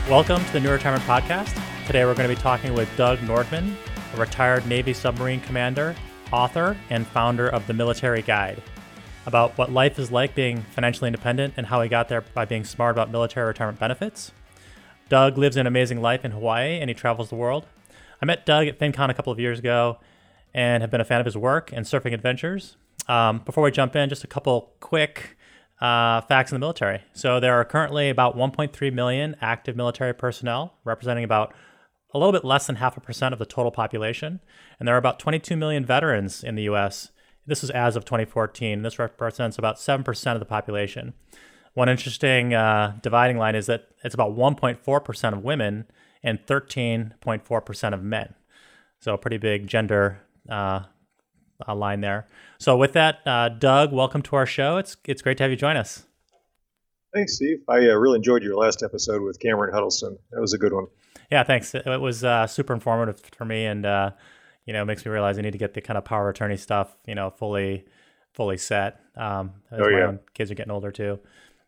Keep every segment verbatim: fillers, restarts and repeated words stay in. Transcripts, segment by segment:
Welcome to the New Retirement Podcast. Today we're going to be talking with Doug Nordman, a retired Navy submarine commander, author, and founder of The Military Guide, about what life is like being financially independent and how he got there by being smart about military retirement benefits. Doug lives an amazing life in Hawaii and he travels the world. I met Doug at FinCon a couple of years ago and have been a fan of his work and surfing adventures. Um, before we jump in, just a couple quick Uh, facts in the military. So there are currently about one point three million active military personnel, representing about a little bit less than half a percent of the total population. And there are about twenty-two million veterans in the U S. This is as of twenty fourteen. This represents about seven percent of the population. One interesting uh, dividing line is that it's about one point four percent of women and thirteen point four percent of men. So a pretty big gender uh, a line there. So with that, uh, Doug, welcome to our show. It's it's great to have you join us. Thanks, Steve. I uh, really enjoyed your last episode with Cameron Huddleston. That was a good one. Yeah, thanks. It, it was uh, super informative for me, and uh, you know, it makes me realize I need to get the kind of power of attorney stuff, you know, fully fully set. Um, as oh, my yeah. own kids are getting older too.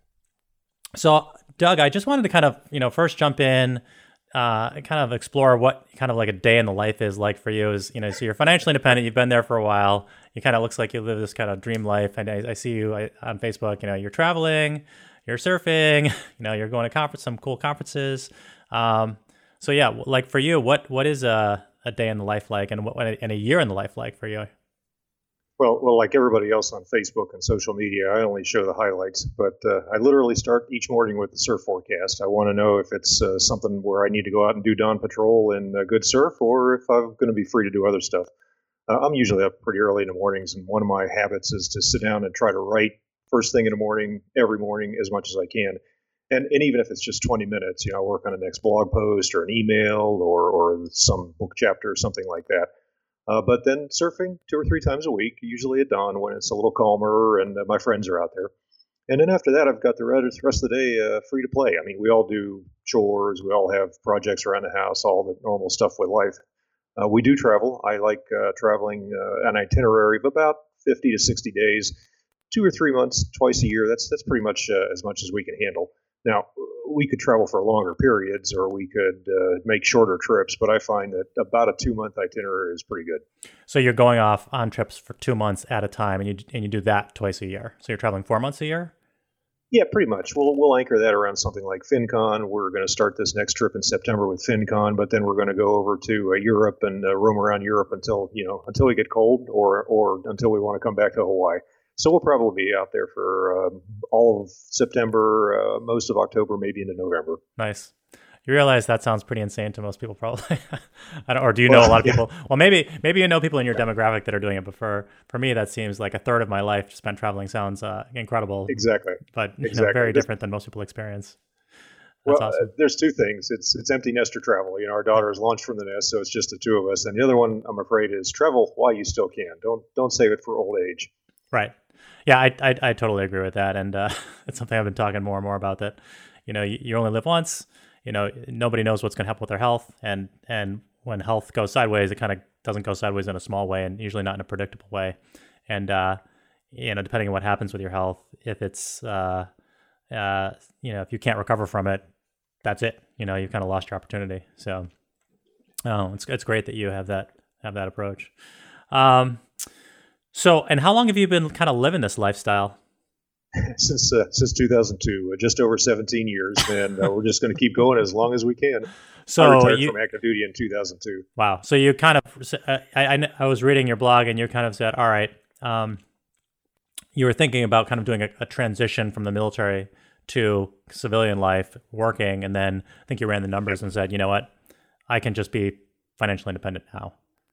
So, Doug, I just wanted to kind of, you know, first jump in. Uh, kind of explore what kind of like a day in the life is like for you. Is, you know, so you're financially independent, you've been there for a while, you kind of looks like you live this kind of dream life. And I, I see you I, on Facebook, you know, you're traveling, you're surfing, you know, you're going to conference, some cool conferences. Um, so yeah, like for you, what, what is a, a day in the life like, and what, and a year in the life like for you? Well, well, like everybody else on Facebook and social media, I only show the highlights, but uh, I literally start each morning with the surf forecast. I want to know if it's uh, something where I need to go out and do dawn patrol and uh, good surf, or if I'm going to be free to do other stuff. Uh, I'm usually up pretty early in the mornings, and one of my habits is to sit down and try to write first thing in the morning, every morning, as much as I can. And, and even if it's just twenty minutes, you know, I'll work on the next blog post or an email or, or some book chapter or something like that. Uh, but then surfing two or three times a week, usually at dawn when it's a little calmer and uh, my friends are out there. And then after that, I've got the rest of the day uh, free to play. I mean, we all do chores. We all have projects around the house, all the normal stuff with life. Uh, we do travel. I like uh, traveling uh, an itinerary of about fifty to sixty days, two or three months, twice a year. That's that's pretty much uh, as much as we can handle. Now, we could travel for longer periods or we could uh, make shorter trips, but I find that about a two-month itinerary is pretty good. So you're going off on trips for two months at a time, and you and you do that twice a year. So you're traveling four months a year? Yeah, pretty much. We'll we'll anchor that around something like FinCon. We're going to start this next trip in September with FinCon, but then we're going to go over to uh, Europe and uh, roam around Europe until you know until we get cold or or until we want to come back to Hawaii. So we'll probably be out there for um, all of September, uh, most of October, maybe into November. Nice. You realize that sounds pretty insane to most people, probably. I don't, or do you know well, a lot of people? Yeah. Well, maybe maybe you know people in your demographic that are doing it, but for, for me, that seems like a third of my life spent traveling sounds uh, incredible. Exactly. But you exactly. know, very different than most people experience. That's well, awesome. uh, there's two things. It's it's empty nester travel. You know, our daughter has launched from the nest, so it's just the two of us. And the other one, I'm afraid, is travel while you still can. Don't don't save it for old age. Right. Yeah, I, I I totally agree with that, and uh, it's something I've been talking more and more about. That, you know, you, you only live once. You know, nobody knows what's going to happen with their health, and and when health goes sideways, it kind of doesn't go sideways in a small way, and usually not in a predictable way. And uh, you know, depending on what happens with your health, if it's uh, uh, you know, if you can't recover from it, that's it. You know, you've kind of lost your opportunity. So, oh, it's it's great that you have that have that approach. Um, So, and how long have you been kind of living this lifestyle? Since uh, since two thousand two, uh, just over seventeen years, and uh, we're just going to keep going as long as we can. So I retired you, from active duty in two thousand two. Wow. So you kind of, uh, I, I I was reading your blog, and you kind of said, all right, um, you were thinking about kind of doing a, a transition from the military to civilian life, working, and then I think you ran the numbers and said, you know what, I can just be financially independent now.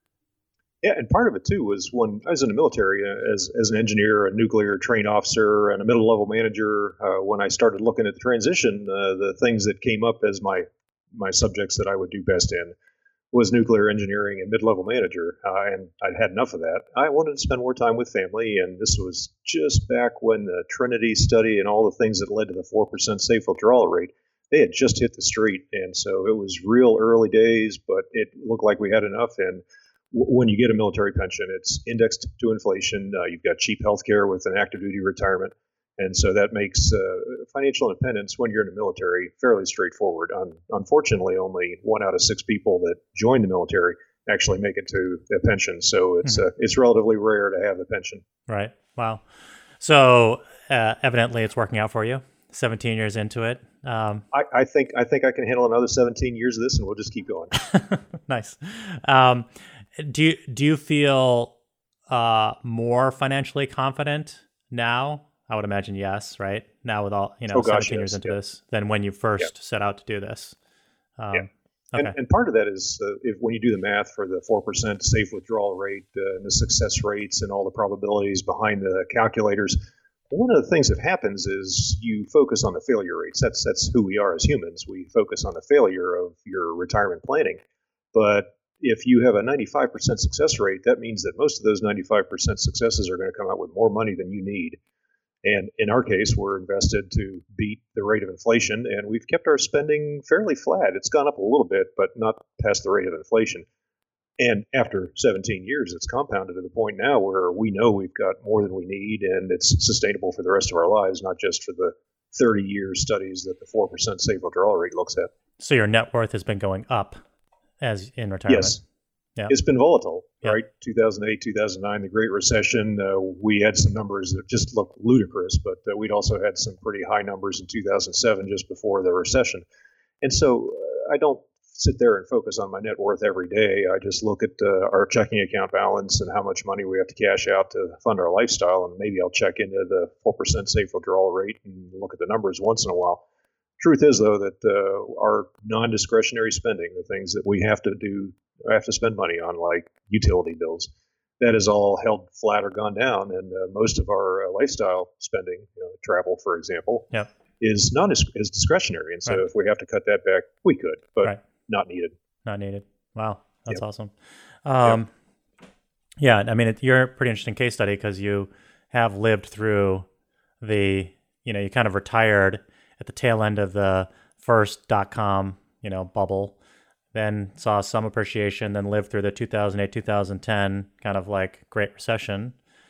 Yeah, and part of it too was when I was in the military uh, as as an engineer, a nuclear trained officer, and a middle level manager. Uh, when I started looking at the transition, uh, the things that came up as my my subjects that I would do best in was nuclear engineering and mid level manager, uh, and I'd had enough of that. I wanted to spend more time with family, and this was just back when the Trinity study and all the things that led to the four percent safe withdrawal rate. They had just hit the street, and so it was real early days, but it looked like we had enough. And when you get a military pension, it's indexed to inflation. Uh, you've got cheap health care with an active duty retirement. And so that makes uh, financial independence when you're in the military fairly straightforward. Un- unfortunately, only one out of six people that join the military actually make it to a pension. So it's mm-hmm. uh, it's relatively rare to have a pension. Right. Wow. So uh, evidently it's working out for you. seventeen years into it. Um, I, I think I think I can handle another seventeen years of this, and we'll just keep going. Nice. Um, do you do you feel uh, more financially confident now? I would imagine yes, right? Now with all, you know, oh, gosh, seventeen yes, years into yeah. this than when you first yeah. set out to do this. Um, yeah. Okay. And, and part of that is uh, if when you do the math for the four percent safe withdrawal rate uh, and the success rates and all the probabilities behind the calculators, one of the things that happens is you focus on the failure rates. That's that's who we are as humans. We focus on the failure of your retirement planning. But if you have a ninety-five percent success rate, that means that most of those ninety-five percent successes are going to come out with more money than you need. And in our case, we're invested to beat the rate of inflation, and we've kept our spending fairly flat. It's gone up a little bit, but not past the rate of inflation. And after seventeen years, it's compounded to the point now where we know we've got more than we need, and it's sustainable for the rest of our lives, not just for the thirty-year studies that the four percent safe withdrawal rate looks at. So your net worth has been going up as in retirement? Yes. Yeah. It's been volatile, yeah. right? two thousand eight, two thousand nine, the Great Recession, uh, we had some numbers that just looked ludicrous, but uh, we'd also had some pretty high numbers in two thousand seven, just before the recession. And so uh, I don't sit there and focus on my net worth every day. I just look at uh, our checking account balance and how much money we have to cash out to fund our lifestyle, and maybe I'll check into the four percent safe withdrawal rate and look at the numbers once in a while. Truth is, though, that uh, our non-discretionary spending, the things that we have to do, have to spend money on, like utility bills, that is all held flat or gone down. And uh, most of our uh, lifestyle spending, you know, travel, for example, yep. is not as is discretionary. And so right. if we have to cut that back, we could, but right. not needed. Not needed. Wow. That's yep. awesome. Um, yep. Yeah. I mean, it, you're a pretty interesting case study because you have lived through the, you know, you kind of retired at the tail end of the first dot-com, you know, bubble, then saw some appreciation, then lived through the two thousand eight, two thousand ten kind of like Great Recession.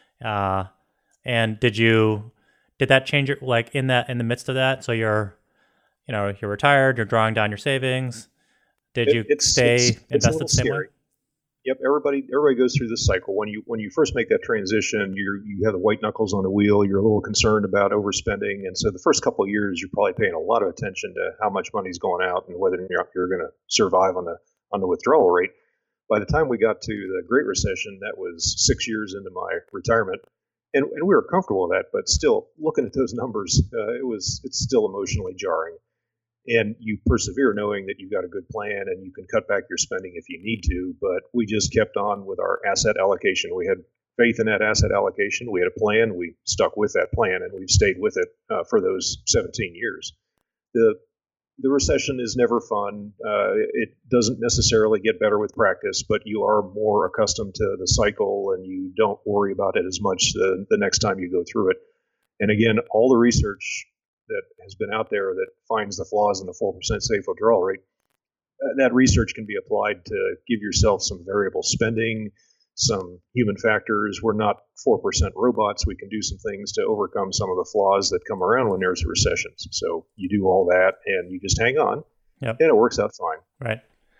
Uh, and did you, did that change your, like in that, in the midst of that? So you're, you know, you're retired, you're drawing down your savings. Did you it, it's, stay it's, invested it's the same scary. way? Yep, everybody everybody goes through this cycle. When you when you first make that transition, you you have the white knuckles on the wheel. You're a little concerned about overspending, and so the first couple of years, you're probably paying a lot of attention to how much money's going out and whether you're, you're going to survive on the on the withdrawal rate. By the time we got to the Great Recession, that was six years into my retirement, and, and we were comfortable with that. But still, looking at those numbers, uh, it was it's still emotionally jarring. And you persevere knowing that you've got a good plan and you can cut back your spending if you need to. But we just kept on with our asset allocation. We had faith in that asset allocation. We had a plan. We stuck with that plan, and we've stayed with it uh, for those seventeen years. The the recession is never fun. Uh, it doesn't necessarily get better with practice, but you are more accustomed to the cycle and you don't worry about it as much the, the next time you go through it. And again, all the research that has been out there that finds the flaws in the four percent safe withdrawal rate, uh, that research can be applied to give yourself some variable spending, some human factors. We're not four percent robots. We can do some things to overcome some of the flaws that come around when there's recessions. So you do all that and you just hang on, yep. and it works out fine. Right.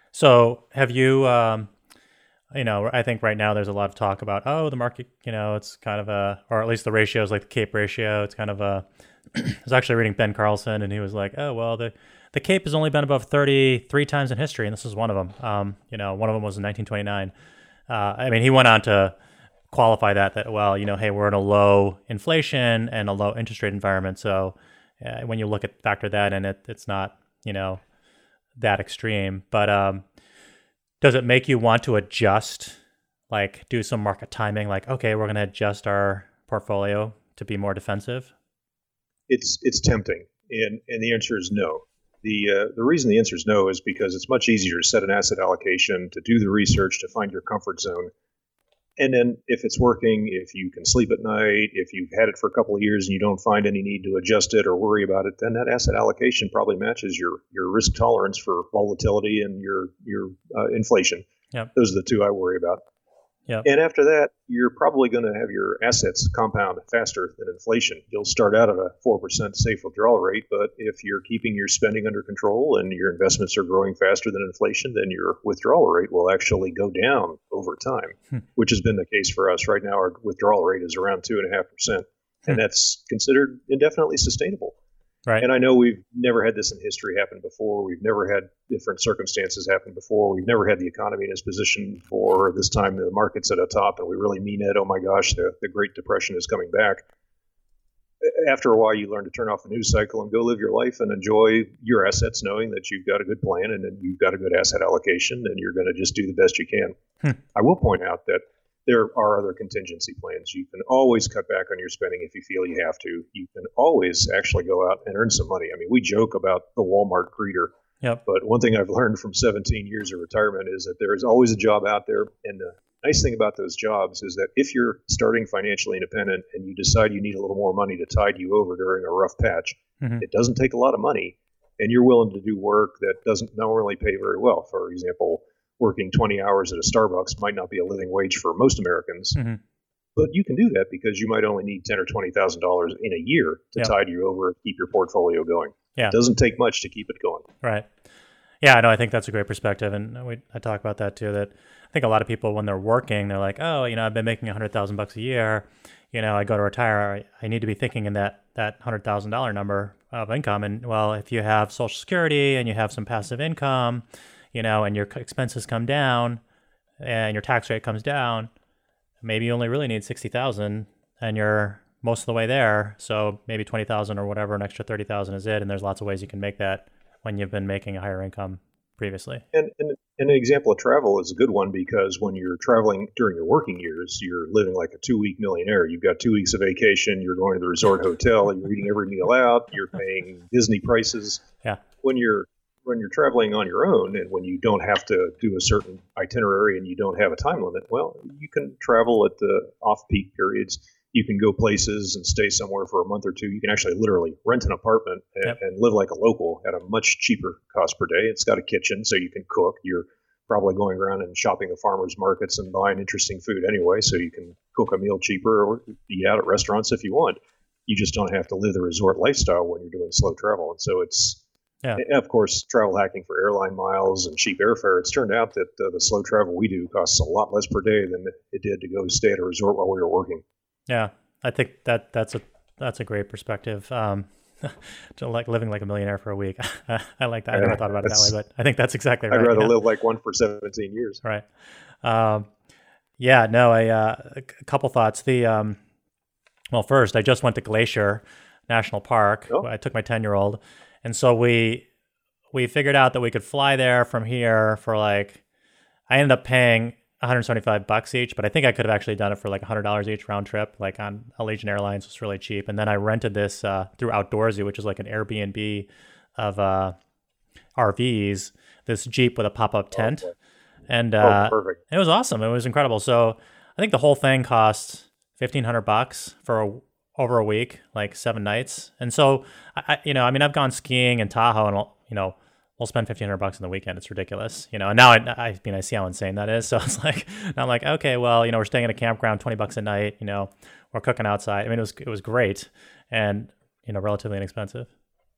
So have you, um, you know, I think right now there's a lot of talk about, oh, the market, you know, it's kind of a, or at least the ratio is like the CAPE ratio. It's kind of a, I was actually reading Ben Carlson, and he was like, oh, well, the, the CAPE has only been above thirty three times in history, and this is one of them. Um, you know, one of them was in nineteen twenty-nine. Uh, I mean, he went on to qualify that, that, well, you know, hey, we're in a low inflation and a low interest rate environment. So uh, when you look at, factor that in, it, it's not, you know, that extreme. But um, does it make you want to adjust, like do some market timing, like, okay, we're going to adjust our portfolio to be more defensive? It's it's tempting, and, and the answer is no. The uh, the reason the answer is no is because it's much easier to set an asset allocation, to do the research, to find your comfort zone. And then if it's working, if you can sleep at night, if you've had it for a couple of years and you don't find any need to adjust it or worry about it, then that asset allocation probably matches your, your risk tolerance for volatility and your, your uh, inflation. Yep. Those are the two I worry about. Yep. And after that, you're probably going to have your assets compound faster than inflation. You'll start out at a four percent safe withdrawal rate, but if you're keeping your spending under control and your investments are growing faster than inflation, then your withdrawal rate will actually go down over time, hmm. which has been the case for us. Right now, our withdrawal rate is around two point five percent, hmm. and that's considered indefinitely sustainable. Right. And I know we've never had this in history happen before. We've never had different circumstances happen before. We've never had the economy in this position for this time. The market's at a top, and we really mean it. Oh my gosh, the, the Great Depression is coming back. After a while, you learn to turn off the news cycle and go live your life and enjoy your assets, knowing that you've got a good plan and that you've got a good asset allocation, and you're going to just do the best you can. Hmm. I will point out that there are other contingency plans. You can always cut back on your spending if you feel you have to. You can always actually go out and earn some money. I mean, we joke about the Walmart greeter, yep. but one thing I've learned from seventeen years of retirement is that there is always a job out there. And the nice thing about those jobs is that if you're starting financially independent and you decide you need a little more money to tide you over during a rough patch, mm-hmm. it doesn't take a lot of money, and you're willing to do work that doesn't normally pay very well. For example, working twenty hours at a Starbucks might not be a living wage for most Americans, mm-hmm. but you can do that because you might only need ten or twenty thousand dollars in a year to yep. tide you over and keep your portfolio going. Yeah. It doesn't take much to keep it going. Right. Yeah, no, I think that's a great perspective, and we I talk about that too. That I think a lot of people, when they're working, they're like, oh, you know, I've been making a hundred thousand bucks a year. You know, I go to retire, I, I need to be thinking in that that hundred thousand dollar number of income. And well, if you have Social Security and you have some passive income, you know, and your expenses come down and your tax rate comes down, maybe you only really need sixty thousand and you're most of the way there. So maybe twenty thousand or whatever, an extra thirty thousand is it. And there's lots of ways you can make that when you've been making a higher income previously. And, and, and an example of travel is a good one, because when you're traveling during your working years, you're living like a two-week millionaire. You've got two weeks of vacation. You're going to the resort hotel. You're eating every meal out. You're paying Disney prices. Yeah. When you're when you're traveling on your own and when you don't have to do a certain itinerary and you don't have a time limit, well, you can travel at the off-peak periods. You can go places and stay somewhere for a month or two. You can actually literally rent an apartment and, yep. and live like a local at a much cheaper cost per day. It's got a kitchen, so you can cook. You're probably going around and shopping at farmers markets and buying interesting food anyway, so you can cook a meal cheaper or eat out at restaurants if you want. You just don't have to live the resort lifestyle when you're doing slow travel. And so it's, yeah. of course, travel hacking for airline miles and cheap airfare. It's turned out that uh, the slow travel we do costs a lot less per day than it did to go stay at a resort while we were working. Yeah, I think that that's a that's a great perspective. Um, to like living like a millionaire for a week. I like that. I never thought about it that way, but I think that's exactly right. I'd rather yeah. live like one for seventeen years. Right. Um, yeah. No. I uh, a couple thoughts. The um, well, first, I just went to Glacier National Park. Oh. I took my ten-year-old, and so we we figured out that we could fly there from here for like. I ended up paying one hundred seventy-five bucks each, but I think I could have actually done it for like one hundred dollars each round trip, like on Allegiant Airlines. It's really cheap. And then I rented this uh, through Outdoorsy, which is like an Airbnb of uh, R Vs, this Jeep with a pop-up tent. Oh, and uh, oh, perfect. It was awesome. It was incredible. So I think the whole thing cost fifteen hundred bucks for a, over a week, like seven nights. And so, I, you know, I mean, I've gone skiing in Tahoe and, you know, we'll spend fifteen hundred bucks on the weekend. It's ridiculous, you know. And now I, I mean, I see how insane that is. So it's like, I'm like, okay, well, you know, we're staying at a campground, twenty bucks a night. You know, we're cooking outside. I mean, it was it was great, and you know, relatively inexpensive.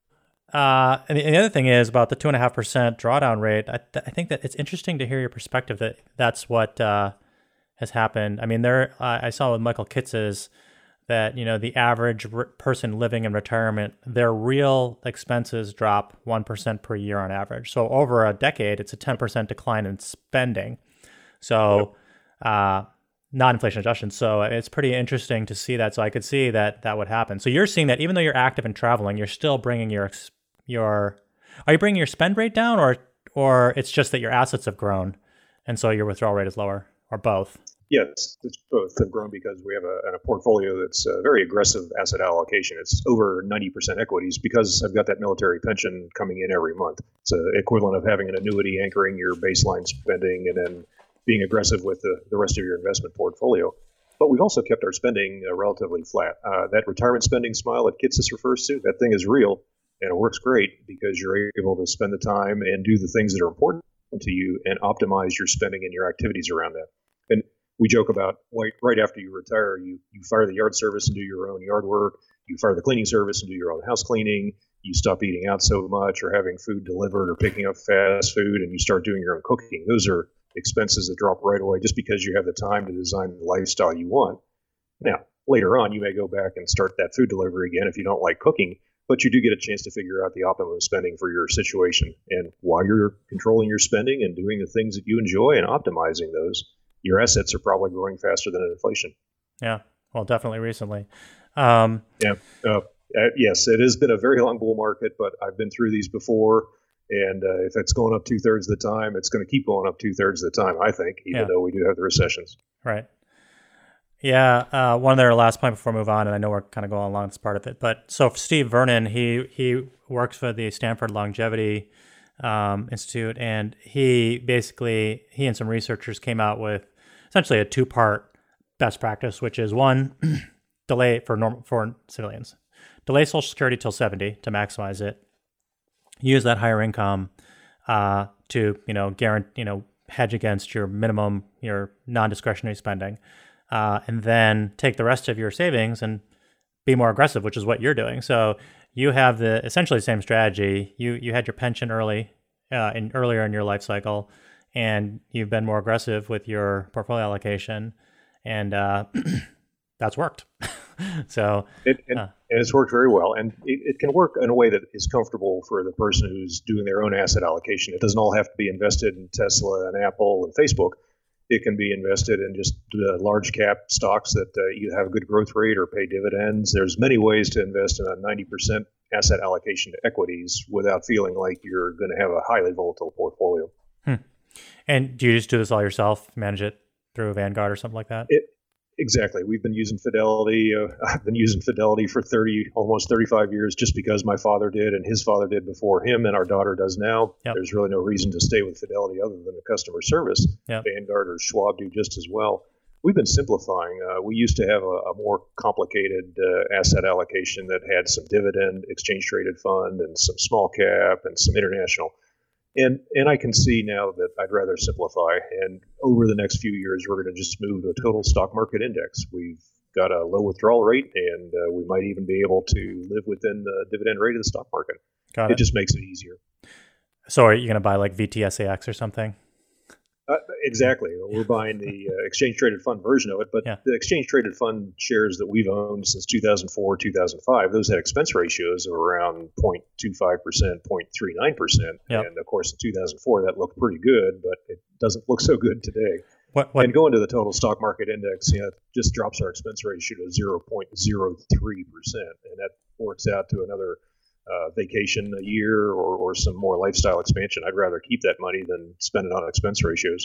Uh, and, the, and the other thing is about the two and a half percent drawdown rate. I, th- I think that it's interesting to hear your perspective that that's what uh, has happened. I mean, there uh, I saw with Michael Kitz's that, you know, the average r- person living in retirement, their real expenses drop one percent per year on average. So over a decade, it's a ten percent decline in spending. So uh, not inflation adjusted. So it's pretty interesting to see that. So I could see that that would happen. So you're seeing that even though you're active in traveling, you're still bringing your, your are you bringing your spend rate down, or or it's just that your assets have grown and so your withdrawal rate is lower, or both? Yes, it's both have grown because we have a, a portfolio that's a very aggressive asset allocation. It's over ninety percent equities because I've got that military pension coming in every month. It's the equivalent of having an annuity anchoring your baseline spending and then being aggressive with the, the rest of your investment portfolio. But we've also kept our spending uh, relatively flat. Uh, that retirement spending smile that Kitces refers to, that thing is real, and it works great because you're able to spend the time and do the things that are important to you and optimize your spending and your activities around that. And we joke about right, right after you retire, you, you fire the yard service and do your own yard work. You fire the cleaning service and do your own house cleaning. You stop eating out so much or having food delivered or picking up fast food, and you start doing your own cooking. Those are expenses that drop right away just because you have the time to design the lifestyle you want. Now, later on, you may go back and start that food delivery again if you don't like cooking, but you do get a chance to figure out the optimum spending for your situation. And while you're controlling your spending and doing the things that you enjoy and optimizing those, your assets are probably growing faster than inflation. Yeah, well, definitely recently. Um, yeah, uh, uh, yes, it has been a very long bull market, but I've been through these before. And uh, if it's going up two thirds of the time, it's going to keep going up two thirds of the time, I think, even yeah. though we do have the recessions. Right. Yeah. Uh, one other last point before we move on, and I know we're kind of going along this part of it, but so Steve Vernon, he he works for the Stanford Longevity um, Institute, and he basically he and some researchers came out with essentially a two part best practice, which is one, delay for normal for civilians, delay Social Security till seventy to maximize it. Use that higher income uh, to, you know, guarantee, you know, hedge against your minimum, your non-discretionary spending, uh, and then take the rest of your savings and be more aggressive, which is what you're doing. So you have the essentially the same strategy. You you had your pension early, uh, in earlier in your life cycle, and you've been more aggressive with your portfolio allocation, and uh, that's worked. so it, and, uh, and it's worked very well, and it, it can work in a way that is comfortable for the person who's doing their own asset allocation. It doesn't all have to be invested in Tesla and Apple and Facebook. It can be invested in just uh, large cap stocks that uh, either have a good growth rate or pay dividends. There's many ways to invest in a ninety percent asset allocation to equities without feeling like you're going to have a highly volatile portfolio. Hmm. And do you just do this all yourself, manage it through Vanguard or something like that? It, Exactly. We've been using Fidelity. Uh, I've been using Fidelity for thirty, almost thirty-five years, just because my father did and his father did before him, and our daughter does now. Yep. There's really no reason to stay with Fidelity other than the customer service. Yep. Vanguard or Schwab do just as well. We've been simplifying. Uh, we used to have a, a more complicated uh, asset allocation that had some dividend, exchange traded fund, and some small cap and some international. And and I can see now that I'd rather simplify. And over the next few years, we're going to just move to a total stock market index. We've got a low withdrawal rate, and uh, we might even be able to live within the dividend rate of the stock market. Got it. It just makes it easier. So are you going to buy like V T S A X or something? Uh, exactly. We're buying the uh, exchange-traded fund version of it, but yeah. the exchange-traded fund shares that we've owned since two thousand four, two thousand five, those had expense ratios of around zero point two five percent, zero point three nine percent. Yep. And, of course, in two thousand four, that looked pretty good, but it doesn't look so good today. What, what? And going to the total stock market index, you know, just drops our expense ratio to zero point zero three percent, and that works out to another Uh, vacation a year or, or some more lifestyle expansion. I'd rather keep that money than spend it on expense ratios.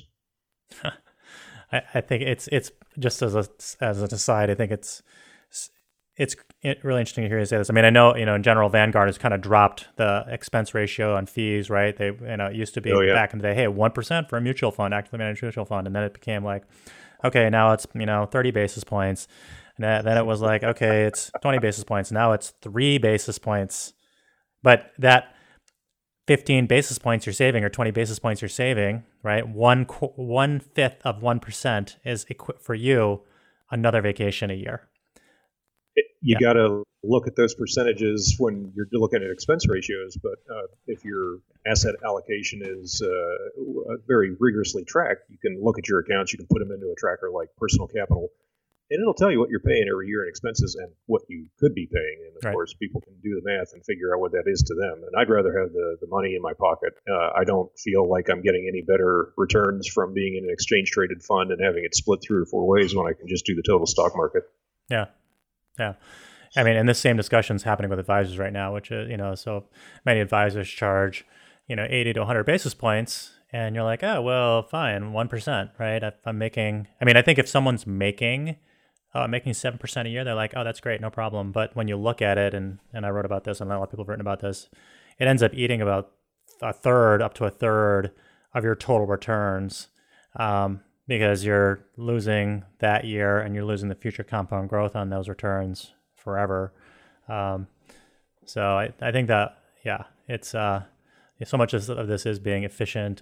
I, I think it's it's just as a as an aside, I think it's it's really interesting to hear you say this. I mean, I know, you know, in general, Vanguard has kind of dropped the expense ratio on fees, right? They, you know, it used to be oh, yeah. back in the day, hey, one percent for a mutual fund, actively managed mutual fund, and then it became like, okay, now it's, you know, thirty basis points, and then it was like, okay, it's twenty basis points, now it's three basis points. But that fifteen basis points you're saving or twenty basis points you're saving, right? One one fifth of one percent is equi- for you another vacation a year. It, you yeah. got to look at those percentages when you're looking at expense ratios. But uh, if your asset allocation is uh, very rigorously tracked, you can look at your accounts. You can put them into a tracker like Personal Capital, and it'll tell you what you're paying every year in expenses and what you could be paying. And of right. course, people can do the math and figure out what that is to them. And I'd rather have the, the money in my pocket. Uh, I don't feel like I'm getting any better returns from being in an exchange traded fund and having it split three or four ways when I can just do the total stock market. Yeah. Yeah. I mean, and this same discussion is happening with advisors right now, which is, you know, so many advisors charge, you know, eighty to one hundred basis points. And you're like, oh, well, fine, one percent, right? If I'm making, I mean, I think if someone's making, Uh, making seven percent a year, they're like, oh, that's great, no problem. But when you look at it, and, and I wrote about this, and a lot of people have written about this, it ends up eating about a third, up to a third of your total returns um, because you're losing that year and you're losing the future compound growth on those returns forever. Um, so I, I think that, yeah, it's uh, so much of this is being efficient and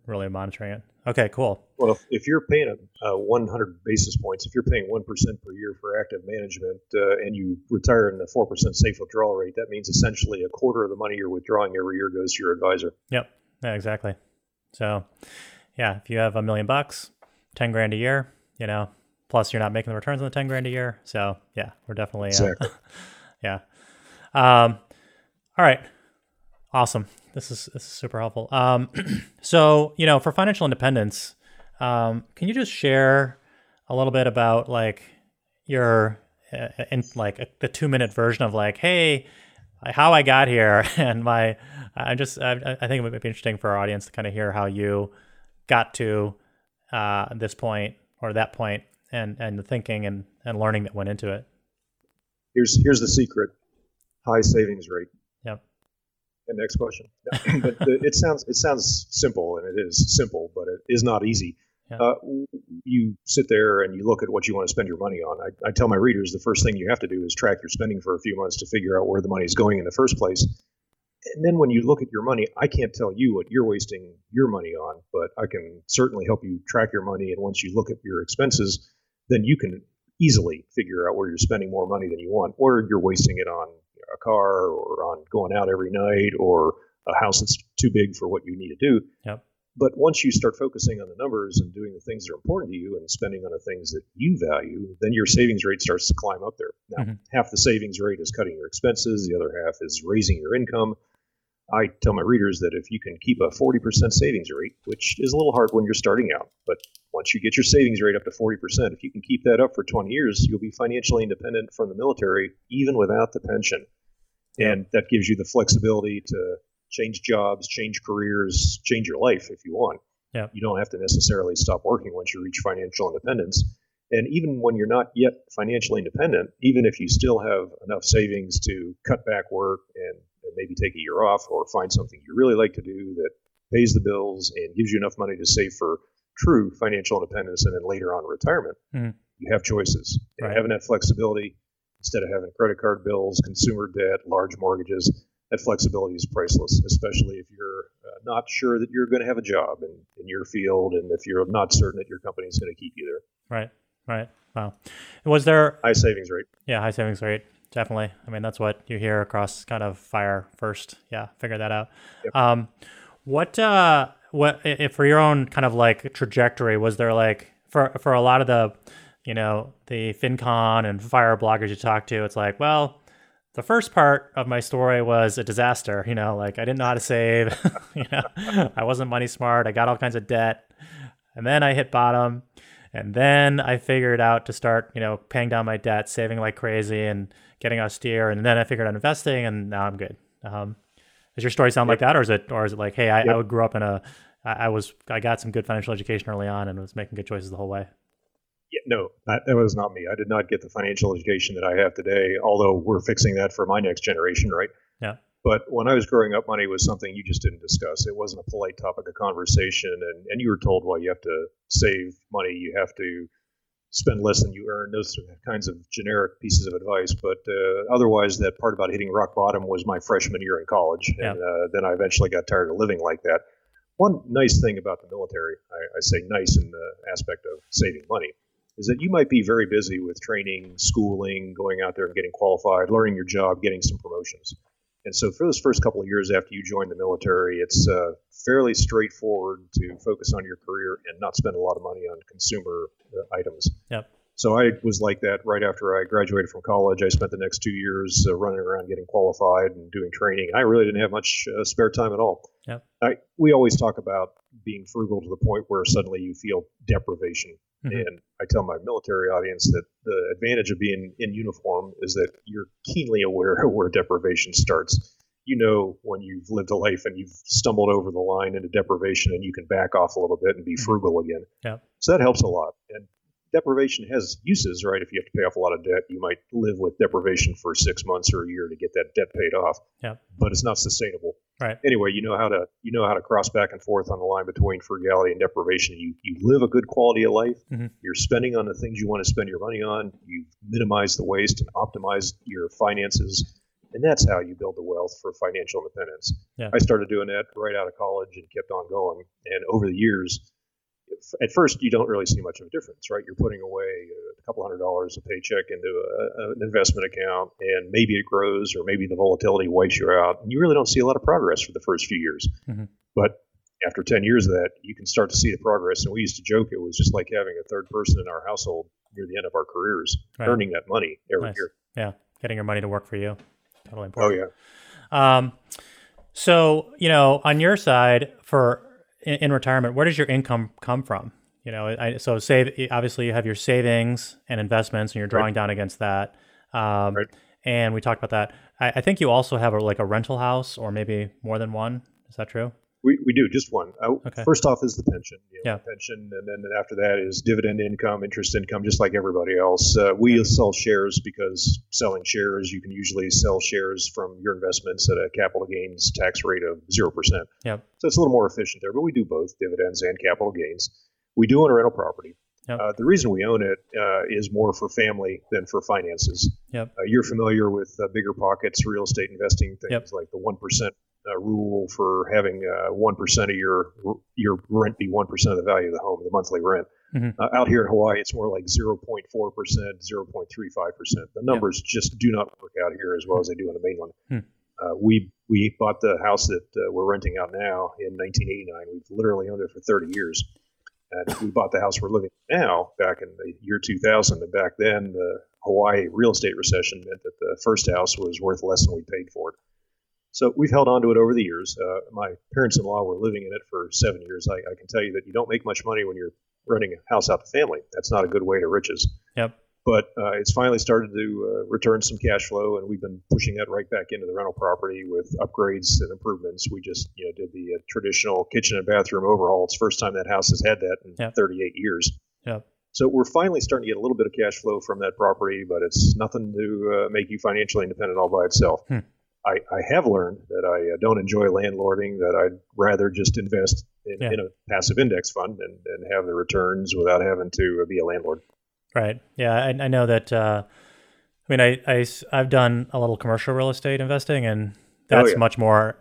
really monitoring it. Okay, cool. Well, if, if you're paying a, uh, one hundred basis points, if you're paying one percent per year for active management uh, and you retire in a four percent safe withdrawal rate, that means essentially a quarter of the money you're withdrawing every year goes to your advisor. Yep. Yeah, exactly. So, yeah, if you have a million bucks, ten grand a year, you know, plus you're not making the returns on the ten grand a year. So, yeah, we're definitely, exactly. uh, yeah. Um, all right. Awesome. This is, this is super helpful. Um, so, you know, for financial independence, um, can you just share a little bit about like your, uh, in like the two minute version of like, hey, how I got here and my, I just, I, I think it would be interesting for our audience to kind of hear how you got to uh, this point or that point and, and the thinking and, and learning that went into it. Here's, here's the secret. High savings rate. Yep. And next question. But the, it sounds it sounds simple, and it is simple, but it is not easy. Yeah. Uh, you sit there and you look at what you want to spend your money on. I, I tell my readers the first thing you have to do is track your spending for a few months to figure out where the money is going in the first place. And then when you look at your money, I can't tell you what you're wasting your money on, but I can certainly help you track your money. And once you look at your expenses, then you can easily figure out where you're spending more money than you want, or you're wasting it on a car or on going out every night or a house that's too big for what you need to do. Yep. But once you start focusing on the numbers and doing the things that are important to you and spending on the things that you value, then your savings rate starts to climb up there. Now, mm-hmm. half the savings rate is cutting your expenses. The other half is raising your income. I tell my readers that if you can keep a forty percent savings rate, which is a little hard when you're starting out, but once you get your savings rate up to forty percent, if you can keep that up for twenty years, you'll be financially independent from the military, even without the pension. And that gives you the flexibility to change jobs, change careers, change your life if you want. Yeah. You don't have to necessarily stop working once you reach financial independence. And even when you're not yet financially independent, even if you still have enough savings to cut back work and, and maybe take a year off or find something you really like to do that pays the bills and gives you enough money to save for true financial independence and then later on retirement, mm-hmm. you have choices. And right. having that flexibility, instead of having credit card bills, consumer debt, large mortgages, that flexibility is priceless, especially if you're uh, not sure that you're going to have a job in, in your field and if you're not certain that your company is going to keep you there. Right, right. Wow. Was there... High savings rate. Yeah, high savings rate. Definitely. I mean, that's what you hear across kind of fire first. Yeah, figure that out. Yep. Um, what, uh, what if for your own kind of like trajectory, was there like, for, for a lot of the, you know, the FinCon and fire bloggers you talk to, it's like, well, the first part of my story was a disaster. You know, like I didn't know how to save, you know, I wasn't money smart. I got all kinds of debt. And then I hit bottom. And then I figured out to start, you know, paying down my debt, saving like crazy and getting austere. And then I figured out investing and now I'm good. Um, does your story sound yep. like that? Or is it, or is it like, hey, I, yep. I grew up in a, I was, I got some good financial education early on and was making good choices the whole way? Yeah, no, that, that was not me. I did not get the financial education that I have today, although we're fixing that for my next generation, right? Yeah. But when I was growing up, money was something you just didn't discuss. It wasn't a polite topic of conversation. And, and you were told, well, you have to save money. You have to spend less than you earn. Those kinds of generic pieces of advice. But uh, otherwise, that part about hitting rock bottom was my freshman year in college. Yeah. And uh, then I eventually got tired of living like that. One nice thing about the military, I, I say nice in the aspect of saving money, is that you might be very busy with training, schooling, going out there and getting qualified, learning your job, getting some promotions. And so for those first couple of years after you join the military, it's uh, fairly straightforward to focus on your career and not spend a lot of money on consumer uh, items. Yep. So I was like that right after I graduated from college. I spent the next two years uh, running around getting qualified and doing training. I really didn't have much uh, spare time at all. Yep. I, we always talk about being frugal to the point where suddenly you feel deprivation. Mm-hmm. And I tell my military audience that the advantage of being in uniform is that you're keenly aware of where deprivation starts. You know when you've lived a life and you've stumbled over the line into deprivation and you can back off a little bit and be frugal again. Yeah. So that helps a lot. And deprivation has uses, right? If you have to pay off a lot of debt, you might live with deprivation for six months or a year to get that debt paid off. Yeah. But it's not sustainable. Right. Anyway, you know how to you know how to cross back and forth on the line between frugality and deprivation. You you live a good quality of life. Mm-hmm. You're spending on the things you want to spend your money on. You've minimized the waste and optimized your finances. And that's how you build the wealth for financial independence. Yeah. I started doing that right out of college and kept on going. And over the years, at first, you don't really see much of a difference, right? You're putting away a couple hundred dollars a paycheck into a, an investment account, and maybe it grows or maybe the volatility wipes you out. And you really don't see a lot of progress for the first few years. Mm-hmm. But after ten years of that, you can start to see the progress. And we used to joke it was just like having a third person in our household near the end of our careers, right. earning that money every nice. year. Yeah, getting your money to work for you. Totally important. Oh, yeah. Um, so, you know, on your side, for in, in retirement, where does your income come from? You know, I, so save, obviously you have your savings and investments, and you're drawing right. down against that. Um, right. And we talked about that. I, I think you also have a, like a rental house, or maybe more than one. Is that true? We we do, just one. Uh, okay. First off is the pension. You know, yeah. Pension, and then after that is dividend income, interest income, just like everybody else. Uh, we yeah. sell shares because selling shares, you can usually sell shares from your investments at a capital gains tax rate of zero percent. Yep. So it's a little more efficient there, but we do both dividends and capital gains. We do own a rental property. Yep. Uh, the reason we own it uh, is more for family than for finances. Yep. Uh, you're familiar with uh, bigger pockets, real estate investing, things yep. like the one percent uh, rule for having uh, one percent of your your rent be one percent of the value of the home, the monthly rent. Mm-hmm. Uh, out here in Hawaii, it's more like zero point four percent, zero point three five percent. The numbers yep. just do not work out here as well as they do on the mainland. Hmm. Uh, we we bought the house that uh, we're renting out now in nineteen eighty-nine. We've literally owned it for thirty years. And we bought the house we're living in now back in the year two thousand. And back then, the Hawaii real estate recession meant that the first house was worth less than we paid for it. So we've held on to it over the years. Uh, my parents-in-law were living in it for seven years. I, I can tell you that you don't make much money when you're renting a house out to family. That's not a good way to riches. Yep. But uh, it's finally started to uh, return some cash flow, and we've been pushing that right back into the rental property with upgrades and improvements. We just you know did the uh, traditional kitchen and bathroom overhaul. It's the first time that house has had that in yep. thirty-eight years. Yep. So we're finally starting to get a little bit of cash flow from that property, but it's nothing to uh, make you financially independent all by itself. Hmm. I, I have learned that I uh, don't enjoy landlording, that I'd rather just invest in, yeah. in a passive index fund and, and have the returns without having to uh, be a landlord. Right. Yeah, I, I know that. Uh, I mean, I, I, I've done a little commercial real estate investing, and that's oh, yeah. much more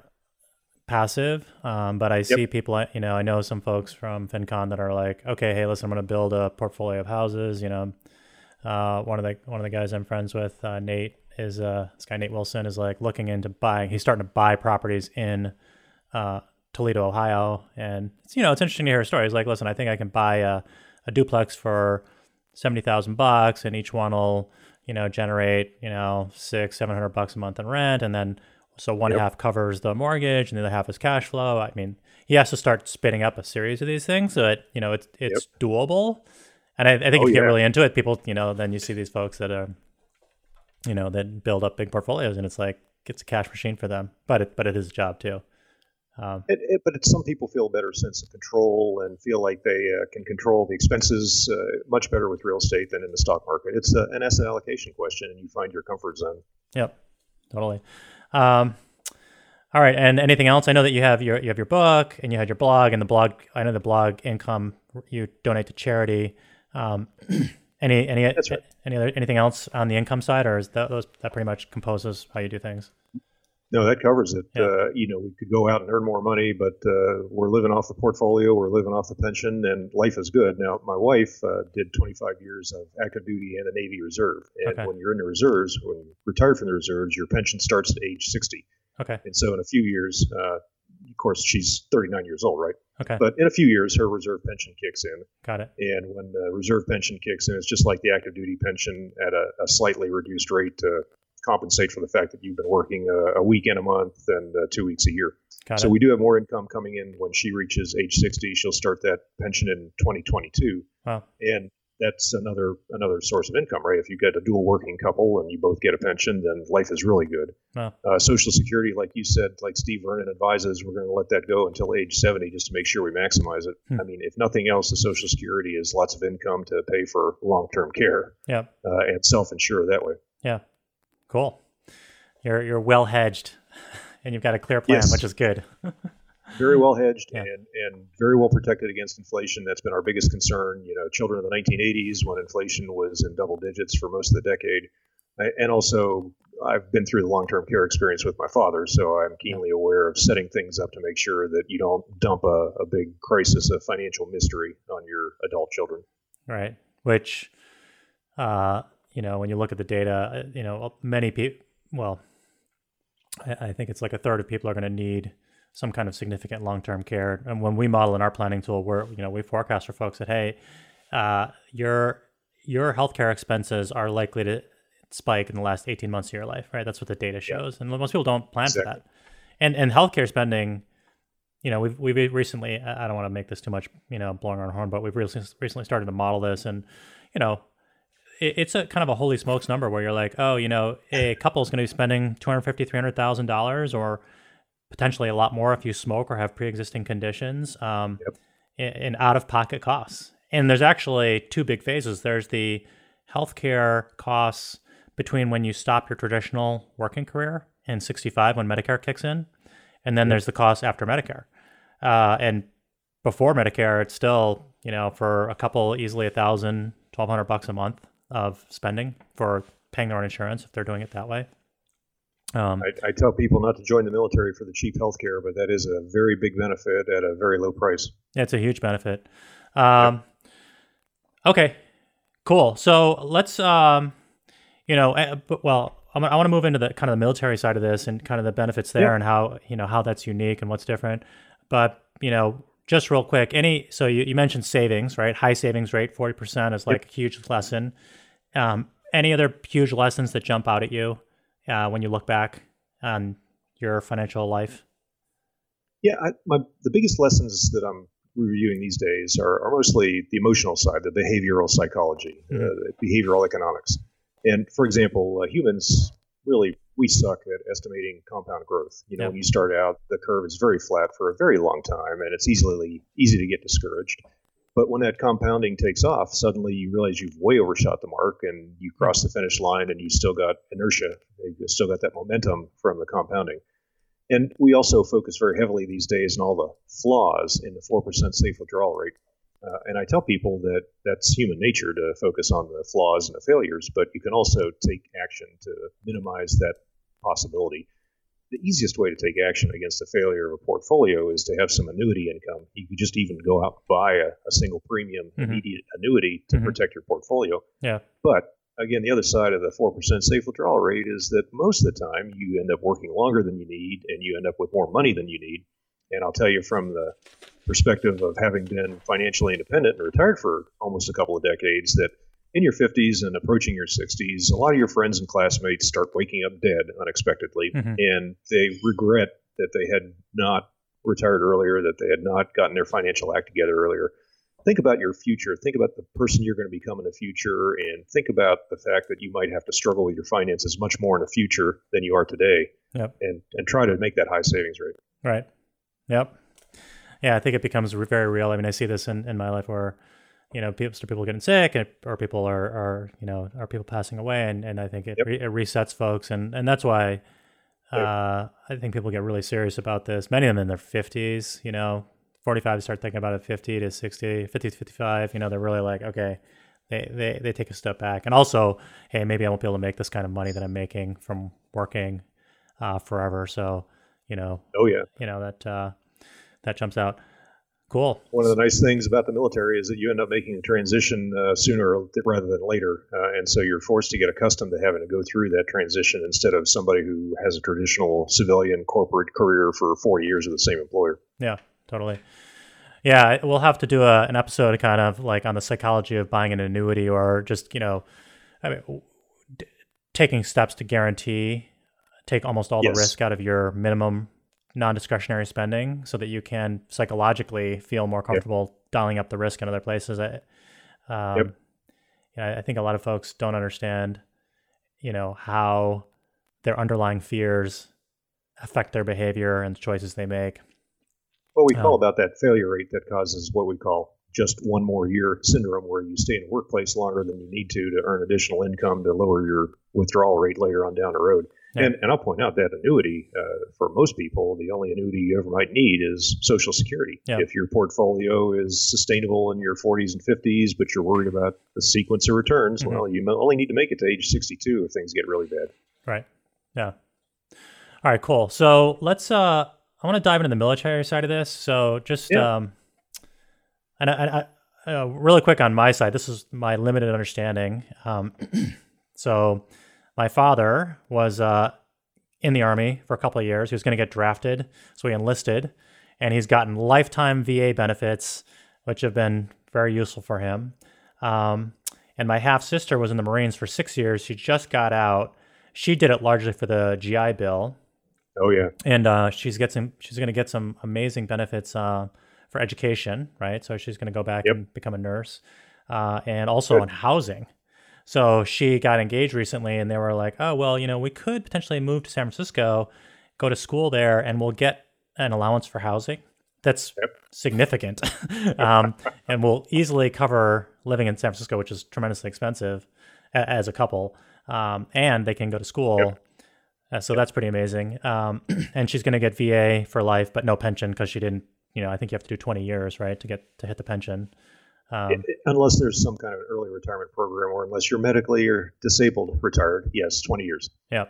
passive. Um, but I yep. see people, you know, I know some folks from FinCon that are like, okay, hey, listen, I'm going to build a portfolio of houses. You know, uh, one of the one of the guys I'm friends with, uh, Nate, is uh, this guy Nate Wilson is like looking into buying. He's starting to buy properties in uh, Toledo, Ohio, and it's, you know, it's interesting to hear a story. He's like, listen, I think I can buy a, a duplex for seventy thousand bucks, and each one will, you know, generate, you know, six, seven hundred bucks a month in rent. And then, so one yep. half covers the mortgage and the other half is cash flow. I mean, he has to start spinning up a series of these things so that, you know, it's, it's yep. doable. And I, I think oh, if you yeah. get really into it, people, you know, then you see these folks that are, you know, that build up big portfolios, and it's like, it's a cash machine for them, but it, but it is a job too. Um, it, it, but it's, some people feel a better sense of control and feel like they uh, can control the expenses uh, much better with real estate than in the stock market. It's a, an asset allocation question, and you find your comfort zone. Yep, totally. Um, all right, and anything else? I know that you have your you have your book and you had your blog, and the blog. I know the blog income you donate to charity. Um, any any That's right. any other anything else on the income side, or is that those that pretty much composes how you do things? No, that covers it. Yeah. Uh, you know, we could go out and earn more money, but uh, we're living off the portfolio, we're living off the pension, and life is good. Now, my wife uh, did twenty-five years of active duty and the Navy Reserve. And okay. when you're in the reserves, when you retire from the reserves, your pension starts at age sixty. Okay. And so in a few years, uh, of course, she's thirty-nine years old, right? Okay. But in a few years, her reserve pension kicks in. Got it. And when the reserve pension kicks in, it's just like the active duty pension at a, a slightly reduced rate to compensate for the fact that you've been working a, a week in a month and uh, two weeks a year. Got so it. we do have more income coming in when she reaches age sixty. She'll start that pension in twenty twenty-two. Wow. And that's another another source of income, right? If you get a dual working couple and you both get a pension, then life is really good. Wow. Uh, Social Security, like you said, like Steve Vernon advises, we're going to let that go until age seventy just to make sure we maximize it. Hmm. I mean, if nothing else, the Social Security is lots of income to pay for long-term care. Yeah. Uh, and self-insure that way. Yeah. Cool. You're you're well hedged, and you've got a clear plan, yes. which is good. Very well hedged yeah. and, and very well protected against inflation. That's been our biggest concern. You know, children of the nineteen eighties when inflation was in double digits for most of the decade, and also I've been through the long-term care experience with my father, so I'm keenly aware of setting things up to make sure that you don't dump a, a big crisis of financial mystery on your adult children. Right. Which, uh, you know, when you look at the data, you know, many people, well, I, I think it's like a third of people are going to need some kind of significant long-term care. And when we model in our planning tool, we're, you know, we forecast for folks that, hey, uh, your your healthcare expenses are likely to spike in the last eighteen months of your life, right? That's what the data shows. Yeah. And most people don't plan exactly. for that. And and healthcare spending, you know, we've we've recently, I don't want to make this too much, you know, blowing our own horn, but we've recently recently started to model this, and, you know, it, it's a kind of a holy smokes number where you're like, oh, you know, a couple is going to be spending two hundred fifty thousand dollars, three hundred thousand dollars, or potentially a lot more if you smoke or have pre-existing conditions, um, yep. in, in out-of-pocket costs. And there's actually two big phases. There's the healthcare costs between when you stop your traditional working career and sixty-five when Medicare kicks in, and then yep. there's the cost after Medicare. Uh, and before Medicare, it's still, you know, for a couple, easily a thousand, twelve hundred bucks a month of spending for paying their own insurance if they're doing it that way. Um, I, I tell people not to join the military for the cheap healthcare, but that is a very big benefit at a very low price. Yeah, it's a huge benefit. Um, yep. Okay, cool. So let's, um, you know, uh, well, I want to move into the kind of the military side of this and kind of the benefits there yep. and how, you know, how that's unique and what's different. But, you know, just real quick, any, so you, you mentioned savings, right? High savings rate, forty percent is like yep. a huge lesson. Um, any other huge lessons that jump out at you uh, when you look back on your financial life? Yeah, I, my, the biggest lessons that I'm reviewing these days are, are mostly the emotional side, the behavioral psychology, mm-hmm. uh, the behavioral economics. And for example, uh, humans really, we suck at estimating compound growth. You know, yeah. when you start out, the curve is very flat for a very long time, and it's easily easy to get discouraged. But when that compounding takes off, suddenly you realize you've way overshot the mark, and you cross the finish line, and you still got inertia. You've still got that momentum from the compounding. And we also focus very heavily these days on all the flaws in the four percent safe withdrawal rate. Uh, and I tell people that that's human nature to focus on the flaws and the failures, but you can also take action to minimize that possibility. The easiest way to take action against a failure of a portfolio is to have some annuity income. You could just even go out and buy a, a single premium mm-hmm. immediate annuity to mm-hmm. protect your portfolio. Yeah. But again, the other side of the four percent safe withdrawal rate is that most of the time you end up working longer than you need, and you end up with more money than you need. And I'll tell you from the perspective of having been financially independent and retired for almost a couple of decades, that in your fifties and approaching your sixties, a lot of your friends and classmates start waking up dead unexpectedly, mm-hmm. and they regret that they had not retired earlier, that they had not gotten their financial act together earlier. Think about your future. Think about the person you're going to become in the future, and think about the fact that you might have to struggle with your finances much more in the future than you are today, yep. and, and try to make that high savings rate. Right. Yep. Yeah, I think it becomes very real. I mean, I see this in, in my life where, you know, people, people getting sick, and, or people are, are, you know, are people passing away, and, and I think it, yep. re, it resets folks, and, and that's why uh, I think people get really serious about this. Many of them in their fifties, you know, forty-five start thinking about it, fifty to sixty, fifty to fifty-five, you know, they're really like, okay, they, they, they take a step back. And also, hey, maybe I won't be able to make this kind of money that I'm making from working uh, forever. So, you know, oh yeah, you know, that, uh, that jumps out. Cool. One of the nice things about the military is that you end up making a transition uh, sooner rather than later. Uh, and so you're forced to get accustomed to having to go through that transition instead of somebody who has a traditional civilian corporate career for forty years with the same employer. Yeah, totally. Yeah, we'll have to do a, an episode kind of like on the psychology of buying an annuity, or just, you know, I mean, d- taking steps to guarantee, take almost all yes. the risk out of your minimum non-discretionary spending so that you can psychologically feel more comfortable yep. dialing up the risk in other places. I, um, yep. yeah, I think a lot of folks don't understand, you know, how their underlying fears affect their behavior and the choices they make. What we call um, about that failure rate that causes what we call just one more year syndrome, where you stay in the workplace longer than you need to to earn additional income to lower your withdrawal rate later on down the road. Yeah. And, and I'll point out that annuity, uh, for most people, the only annuity you ever might need is Social Security. Yeah. If your portfolio is sustainable in your forties and fifties, but you're worried about the sequence of returns, mm-hmm. well, you only need to make it to age sixty-two if things get really bad. Right. Yeah. All right, cool. So let's, uh, I want to dive into the military side of this. So just, Yeah. um, and I, I, uh, really quick on my side, this is my limited understanding. Um, so my father was, uh, in the Army for a couple of years. He was going to get drafted, so he enlisted, and he's gotten lifetime V A benefits, which have been very useful for him. Um, and my half sister was in the Marines for six years. She just got out. She did it largely for the G I Bill, Oh yeah. and uh, she's get some. She's going to get some amazing benefits uh, for education, right? So she's going to go back Yep. and become a nurse, uh, and also Good. on housing. So she got engaged recently, and they were like, "Oh, well, you know, we could potentially move to San Francisco, go to school there, and we'll get an allowance for housing that's Yep. significant, um, and we'll easily cover living in San Francisco, which is tremendously expensive a- as a couple, um, and they can go to school." Yep. Uh, so that's pretty amazing. Um, and she's going to get V A for life, but no pension because she didn't. You know, I think you have to do twenty years, right, to get to hit the pension. Um, Unless there's some kind of an early retirement program, or unless you're medically or disabled retired, yes, twenty years. Yeah.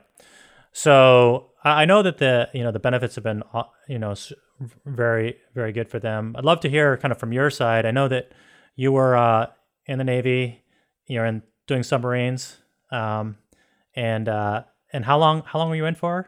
So I I know that the you know the benefits have been uh, you know s- very very good for them. I'd love to hear kind of from your side. I know that you were uh, in the Navy. You're in doing submarines. Um, and uh, and how long how long were you in for?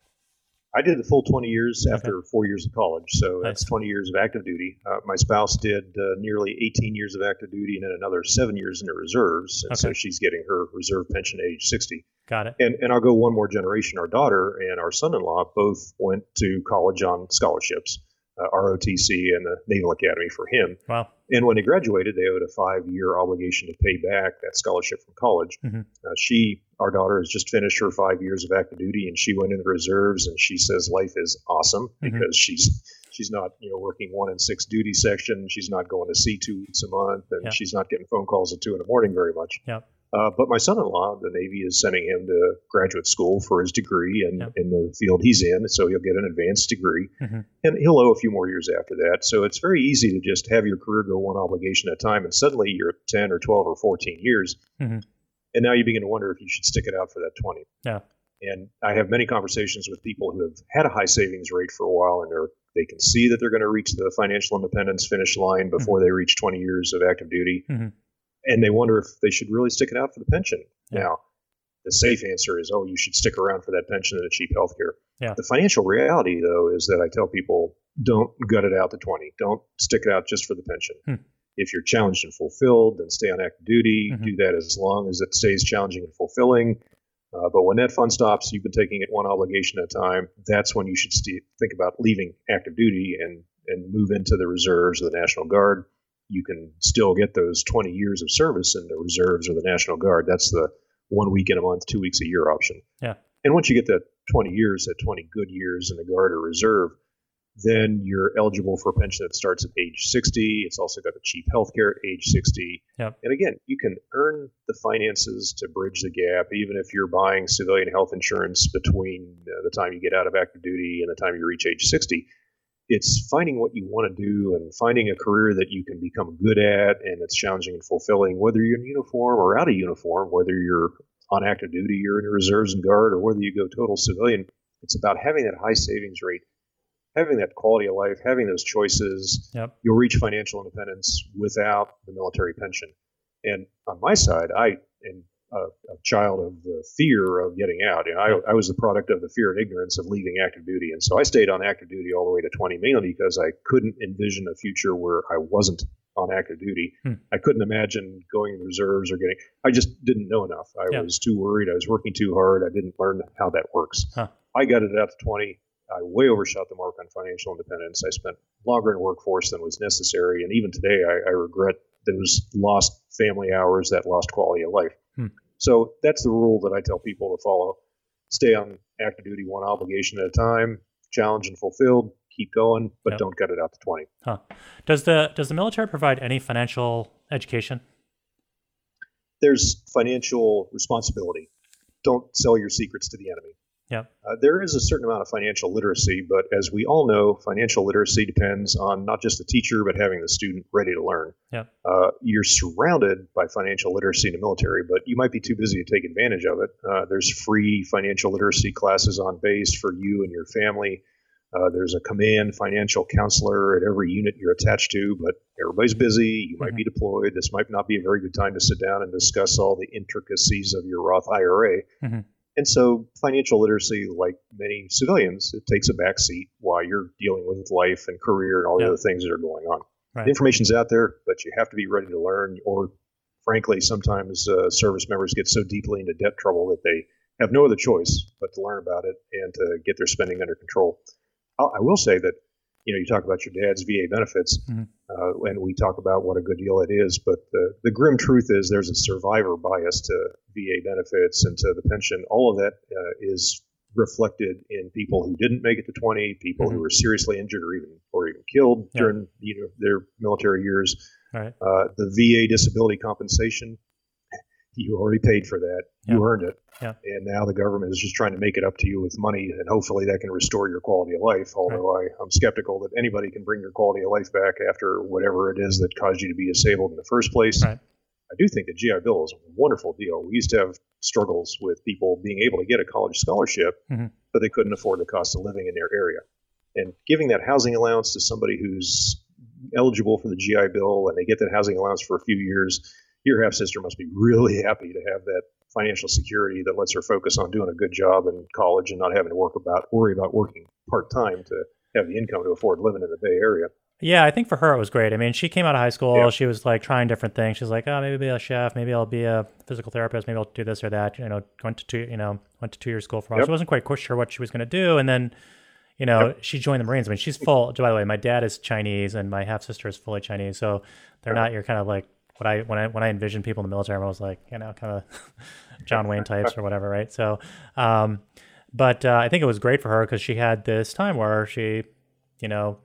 I did the full twenty years Okay. after four years of college, so that's Nice. twenty years of active duty. Uh, my spouse did uh, nearly eighteen years of active duty and then another seven years in the reserves, and so Okay. she's getting her reserve pension at age sixty. Got it. And and I'll go one more generation. Our daughter and our son-in-law both went to college on scholarships, uh, R O T C and the Naval Academy for him. Wow. And when they graduated, they owed a five-year obligation to pay back that scholarship from college. hmm Uh, she, our daughter, has just finished her five years of active duty, and she went in the reserves. And she says life is awesome Mhm. because she's she's not you know working one in six duty section. She's not going to sea two weeks a month, and Yeah. she's not getting phone calls at two in the morning very much. Yeah. Uh, but my son-in-law, the Navy is sending him to graduate school for his degree in, Yeah. in the field he's in, so he'll get an advanced degree, hmm and he'll owe a few more years after that. So it's very easy to just have your career go one obligation at a time, and suddenly you're at ten or twelve or fourteen years, hmm and now you begin to wonder if you should stick it out for that twenty. Yeah. And I have many conversations with people who have had a high savings rate for a while, and they're, they can see that they're going to reach the financial independence finish line before they reach twenty years of active duty. hmm And they wonder if they should really stick it out for the pension. Yeah. Now, the safe answer is, oh, you should stick around for that pension and the cheap health care. Yeah. The financial reality, though, is that I tell people, don't gut it out to twenty. Don't stick it out just for the pension. Hmm. If you're challenged and fulfilled, then stay on active duty. Mhm. Do that as long as it stays challenging and fulfilling. Uh, but when that fund stops, you've been taking it one obligation at a time. That's when you should st- think about leaving active duty and, and move into the reserves or the National Guard. You can still get those twenty years of service in the reserves or the National Guard. That's the one week in a month, two weeks a year option. Yeah. And once you get that twenty years, that twenty good years in the Guard or Reserve, then you're eligible for a pension that starts at age sixty. It's also got the cheap health care at age sixty. Yep. And again, you can earn the finances to bridge the gap, even if you're buying civilian health insurance between uh, the time you get out of active duty and the time you reach age sixty. It's finding what you want to do and finding a career that you can become good at and it's challenging and fulfilling, whether you're in uniform or out of uniform, whether you're on active duty, you're in the reserves and guard, or whether you go total civilian. It's about having that high savings rate, having that quality of life, having those choices. Yep. You'll reach financial independence without the military pension. And on my side, I am a, a child of the fear of getting out. You know, I, I was the product of the fear and ignorance of leaving active duty. And so I stayed on active duty all the way to twenty, mainly because I couldn't envision a future where I wasn't on active duty. Hmm. I couldn't imagine going in the reserves or getting, I just didn't know enough. I Yeah. was too worried. I was working too hard. I didn't learn how that works. Huh. I got it out to twenty. I way overshot the mark on financial independence. I spent longer in workforce than was necessary. And even today, I, I regret those lost family hours, that lost quality of life. Hmm. So that's the rule that I tell people to follow. Stay on active duty one obligation at a time, challenge and fulfilled, keep going, but Yep. don't gut it out to twenty. Huh. Does the does the military provide any financial education? There's financial responsibility. Don't sell your secrets to the enemy. Yep. Uh, there is a certain amount of financial literacy, but as we all know, financial literacy depends on not just the teacher, but having the student ready to learn. Yep. Uh, you're surrounded by financial literacy in the military, but you might be too busy to take advantage of it. Uh, there's free financial literacy classes on base for you and your family. Uh, there's a command financial counselor at every unit you're attached to, but everybody's busy. You might mm-hmm. be deployed. This might not be a very good time to sit down and discuss all the intricacies of your Roth I R A. Mm-hmm. And so financial literacy, like many civilians, it takes a back seat while you're dealing with life and career and all the yep. other things that are going on. Right. The information's out there, but you have to be ready to learn. Or frankly, sometimes uh, service members get so deeply into debt trouble that they have no other choice but to learn about it and to get their spending under control. I'll, I will say that, you know, you talk about your dad's V A benefits, mm-hmm. uh, and we talk about what a good deal it is. But the, the grim truth is there's a survivor bias to V A benefits and to the pension. All of that uh, is reflected in people who didn't make it to twenty, people mm-hmm. who were seriously injured or even or even killed yeah. during you know their military years. Right. Uh, the V A disability compensation, you already paid for that. You yeah. earned it. Yeah. And now the government is just trying to make it up to you with money, and hopefully that can restore your quality of life. Although right. I, I'm skeptical that anybody can bring your quality of life back after whatever it is that caused you to be disabled in the first place. Right. I do think the G I Bill is a wonderful deal. We used to have struggles with people being able to get a college scholarship, mm-hmm. but they couldn't afford the cost of living in their area. And giving that housing allowance to somebody who's eligible for the G I Bill and they get that housing allowance for a few years, your half-sister must be really happy to have that financial security that lets her focus on doing a good job in college and not having to work about worry about working part-time to have the income to afford living in the Bay Area. Yeah, I think for her it was great. I mean, she came out of high school. Yeah. She was like trying different things. She's like, oh, maybe I'll be a chef. Maybe I'll be a physical therapist. Maybe I'll do this or that. You know, went to two, you know, went to two-year school for. Yep. She wasn't quite sure what she was going to do, and then, you know, yep. she joined the Marines. I mean, she's full. By the way, my dad is Chinese, and my half sister is fully Chinese. So they're not your kind of like what I when I when I envision people in the military. I was like, you know, kind of John Wayne types or whatever, right? So, um, but uh, I think it was great for her because she had this time where she, you know,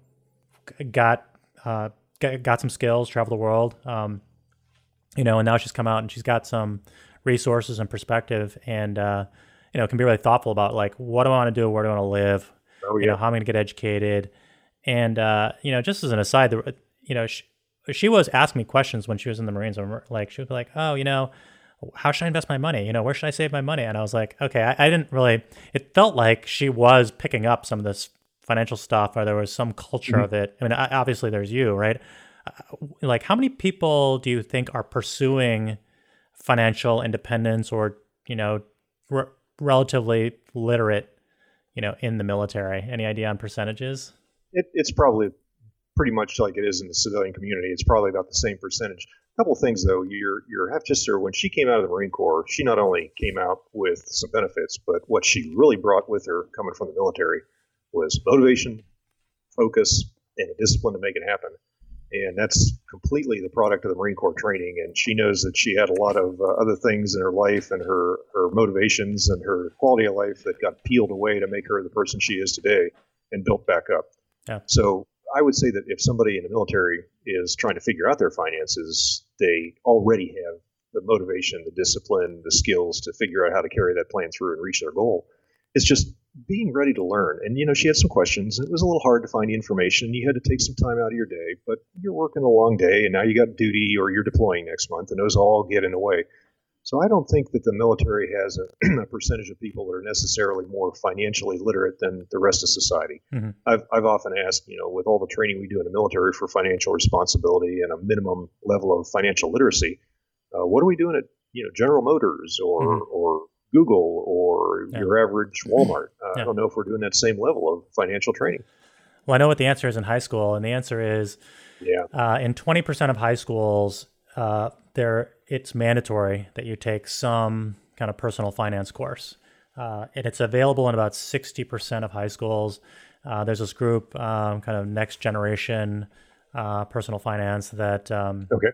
got. Uh, got some skills, traveled the world, um, you know, and now she's come out and she's got some resources and perspective, and uh, you know, can be really thoughtful about like, what do I want to do, where do I want to live, oh, yeah. you know, how am I going to get educated, and uh, you know, just as an aside, the, you know, she, she was asking me questions when she was in the Marines, like she would be like, oh, you know, how should I invest my money? You know, where should I save my money? And I was like, okay, I, I didn't really. It felt like she was picking up some of this financial stuff, or there was some culture mm-hmm. of it. I mean, obviously there's you, right? Uh, like, how many people do you think are pursuing financial independence or, you know, re- relatively literate, you know, in the military? Any idea on percentages? It, it's probably pretty much like it is in the civilian community. It's probably about the same percentage. A couple of things, though. Your your half-sister, when she came out of the Marine Corps, she not only came out with some benefits, but what she really brought with her coming from the military was motivation, focus, and a discipline to make it happen. And that's completely the product of the Marine Corps training. And she knows that she had a lot of uh, other things in her life and her, her motivations and her quality of life that got peeled away to make her the person she is today and built back up. Yeah. So I would say that if somebody in the military is trying to figure out their finances, they already have the motivation, the discipline, the skills to figure out how to carry that plan through and reach their goal. It's just being ready to learn. And, you know, she had some questions. It was a little hard to find the information. You had to take some time out of your day, but you're working a long day and now you got duty or you're deploying next month, and those all get in the way. So I don't think that the military has a, a percentage of people that are necessarily more financially literate than the rest of society. Mm-hmm. I've, I've often asked, you know, with all the training we do in the military for financial responsibility and a minimum level of financial literacy, uh, what are we doing at, you know, General Motors or, mm-hmm. or Google or yeah. your average Walmart? Uh, yeah. I don't know if we're doing that same level of financial training. Well, I know what the answer is in high school, and the answer is yeah. uh, in twenty percent of high schools, uh, there it's mandatory that you take some kind of personal finance course. Uh, and it's available in about sixty percent of high schools. Uh, there's this group, um, kind of next generation uh, personal finance that um, okay.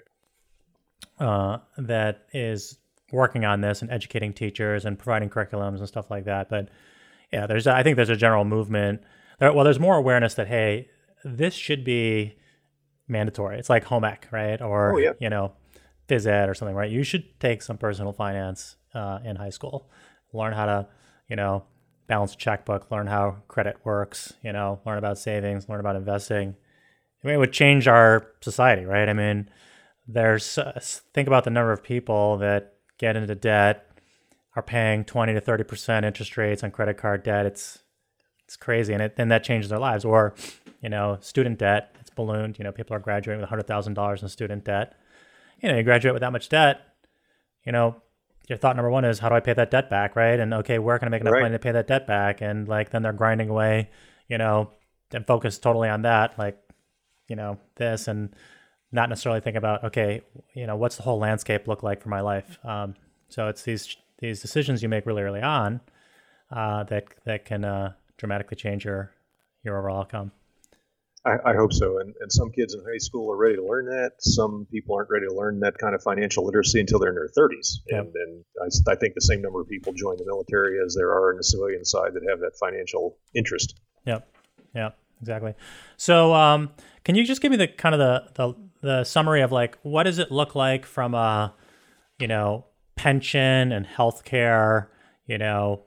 uh, that is working on this and educating teachers and providing curriculums and stuff like that. But yeah, there's I think there's a general movement. There, well, there's more awareness that, hey, this should be mandatory. It's like home ec, right? Or, oh, yeah. you know, phys ed or something, right? You should take some personal finance uh, in high school. Learn how to, you know, balance a checkbook, learn how credit works, you know, learn about savings, learn about investing. I mean, it would change our society, right? I mean, there's, uh, think about the number of people that get into debt, are paying twenty to thirty percent interest rates on credit card debt. It's, it's crazy. And it, then that changes their lives. Or, you know, student debt, it's ballooned. You know, people are graduating with one hundred thousand dollars in student debt. You know, you graduate with that much debt, you know, your thought number one is, how do I pay that debt back, right? And okay, where can I make enough Right. money to pay that debt back? And like, then they're grinding away, you know, and focus totally on that, like, you know, this, and not necessarily think about, okay, you know, what's the whole landscape look like for my life? Um, so it's these these decisions you make really early on uh, that that can uh, dramatically change your your overall outcome. I, I hope so. And, and some kids in high school are ready to learn that. Some people aren't ready to learn that kind of financial literacy until they're in their thirties. Yep. And, and I, I think the same number of people join the military as there are in the civilian side that have that financial interest. Yep. Yep. Exactly. So um, can you just give me the kind of the, the, the summary of like, what does it look like from a, you know, pension and healthcare, you know,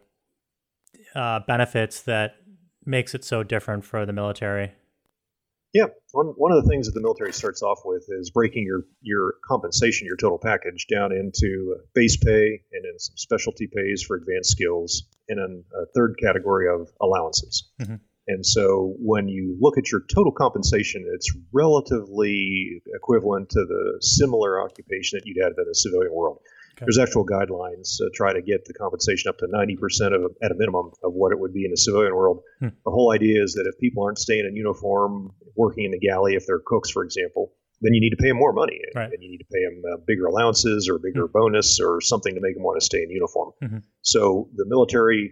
uh, benefits that makes it so different for the military? Yeah, one one of the things that the military starts off with is breaking your, your compensation, your total package, down into base pay and then some specialty pays for advanced skills, and then a third category of allowances. Mm-hmm. And so when you look at your total compensation, it's relatively equivalent to the similar occupation that you'd have in the civilian world. Okay. There's actual guidelines to try to get the compensation up to ninety percent of, at a minimum, of what it would be in the civilian world. Hmm. The whole idea is that if people aren't staying in uniform, working in the galley, if they're cooks, for example, then you need to pay them more money. Right. And you need to pay them uh, bigger allowances or bigger hmm. bonus or something to make them want to stay in uniform. Mm-hmm. So the military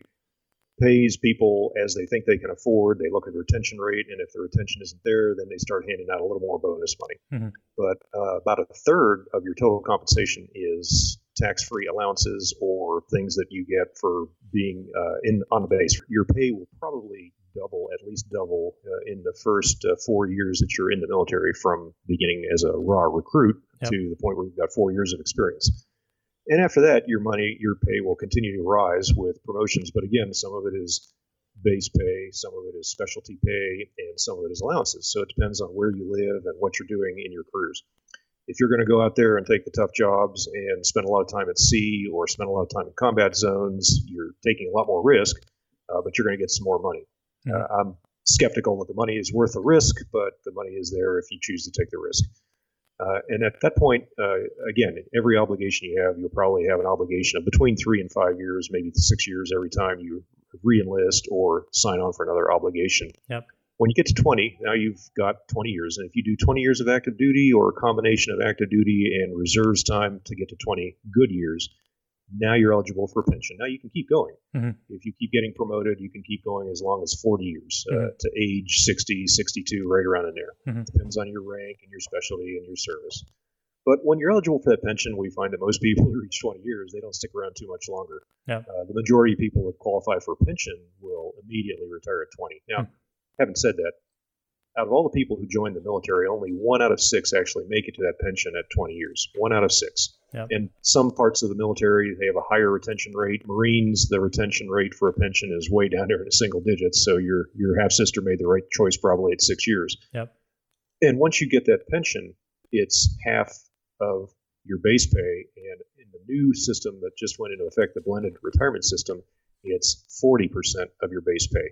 pays people as they think they can afford. They look at the retention rate, and if the retention isn't there, then they start handing out a little more bonus money. Mm-hmm. But uh, about a third of your total compensation is tax-free allowances or things that you get for being uh, in on the base. Your pay will probably double, at least double, uh, in the first uh, four years that you're in the military, from beginning as a raw recruit yep. to the point where you've got four years of experience. And after that, your money, your pay will continue to rise with promotions. But again, some of it is base pay, some of it is specialty pay, and some of it is allowances. So it depends on where you live and what you're doing in your careers. If you're going to go out there and take the tough jobs and spend a lot of time at sea or spend a lot of time in combat zones, you're taking a lot more risk, uh, but you're going to get some more money. Mm-hmm. Uh, I'm skeptical that the money is worth the risk, but the money is there if you choose to take the risk. Uh, and at that point, uh, again, every obligation you have, you'll probably have an obligation of between three and five years, maybe six years every time you re-enlist or sign on for another obligation. Yep. When you get to twenty, now you've got twenty years. And if you do twenty years of active duty or a combination of active duty and reserves time to get to twenty good years, now you're eligible for pension. Now you can keep going. Mm-hmm. If you keep getting promoted, you can keep going as long as forty years, mm-hmm. uh, to age sixty, sixty-two, right around in there. Mm-hmm. Depends on your rank and your specialty and your service. But when you're eligible for that pension, we find that most people who reach twenty years, they don't stick around too much longer. Yep. Uh, the majority of people that qualify for a pension will immediately retire at twenty. Now, mm-hmm. having said that, out of all the people who join the military, only one out of six actually make it to that pension at twenty years. One out of six. Yep. In some parts of the military, they have a higher retention rate. Marines, the retention rate for a pension is way down there in the single digits. So your your half sister made the right choice probably at six years. Yep. And once you get that pension, it's half of your base pay. And in the new system that just went into effect, the blended retirement system, it's forty percent of your base pay.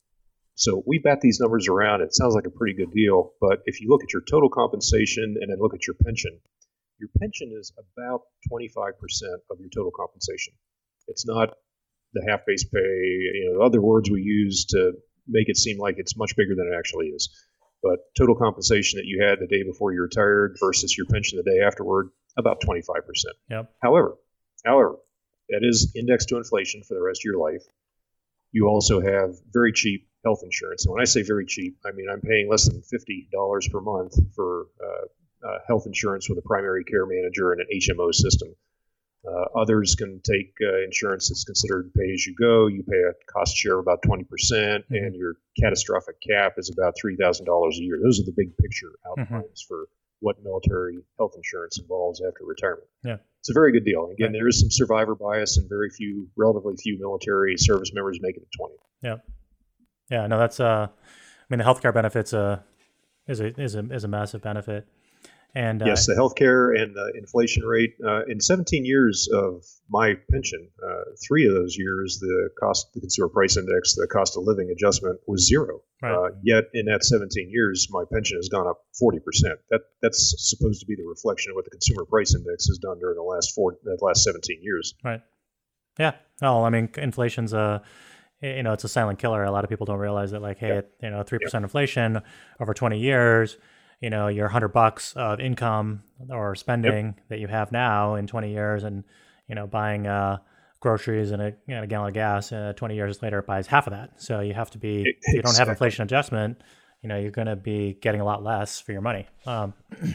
So we bat these numbers around. It sounds like a pretty good deal. But if you look at your total compensation and then look at your pension, your pension is about twenty-five percent of your total compensation. It's not the half base pay, you know, other words we use to make it seem like it's much bigger than it actually is. But total compensation that you had the day before you retired versus your pension the day afterward, about twenty-five percent. Yep. However, however, that is indexed to inflation for the rest of your life. You also have very cheap health insurance. And when I say very cheap, I mean I'm paying less than fifty dollars per month for uh, Uh, health insurance with a primary care manager and an H M O system. Uh, others can take uh, insurance that's considered pay-as-you-go. You pay a cost share of about twenty percent, mm-hmm. and your catastrophic cap is about three thousand dollars a year. Those are the big picture outlines mm-hmm. for what military health insurance involves after retirement. Yeah. It's a very good deal. Again, right. there is some survivor bias, and very few, relatively few military service members make it to twenty. Yeah. Yeah. No, that's, uh, I mean, the healthcare benefits, uh, is a, is a, is a massive benefit. And uh, yes, the healthcare and the inflation rate. Uh, in seventeen years of my pension, uh, three of those years, the cost, the consumer price index, the cost of living adjustment was zero. Right. Uh, yet in that seventeen years, my pension has gone up forty percent. That that's supposed to be the reflection of what the consumer price index has done during the last four, the last seventeen years. Right. Yeah. Well, I mean, inflation's a, you know, it's a silent killer. A lot of people don't realize that, like, hey, yeah. you know, three percent yeah. inflation over twenty years. You know, your hundred bucks of income or spending yep. that you have now in twenty years, and you know, buying uh, groceries and a, you know, a gallon of gas, uh, twenty years later, it buys half of that. So you have to be, exactly. if you don't have inflation adjustment, you know, you're going to be getting a lot less for your money. Um,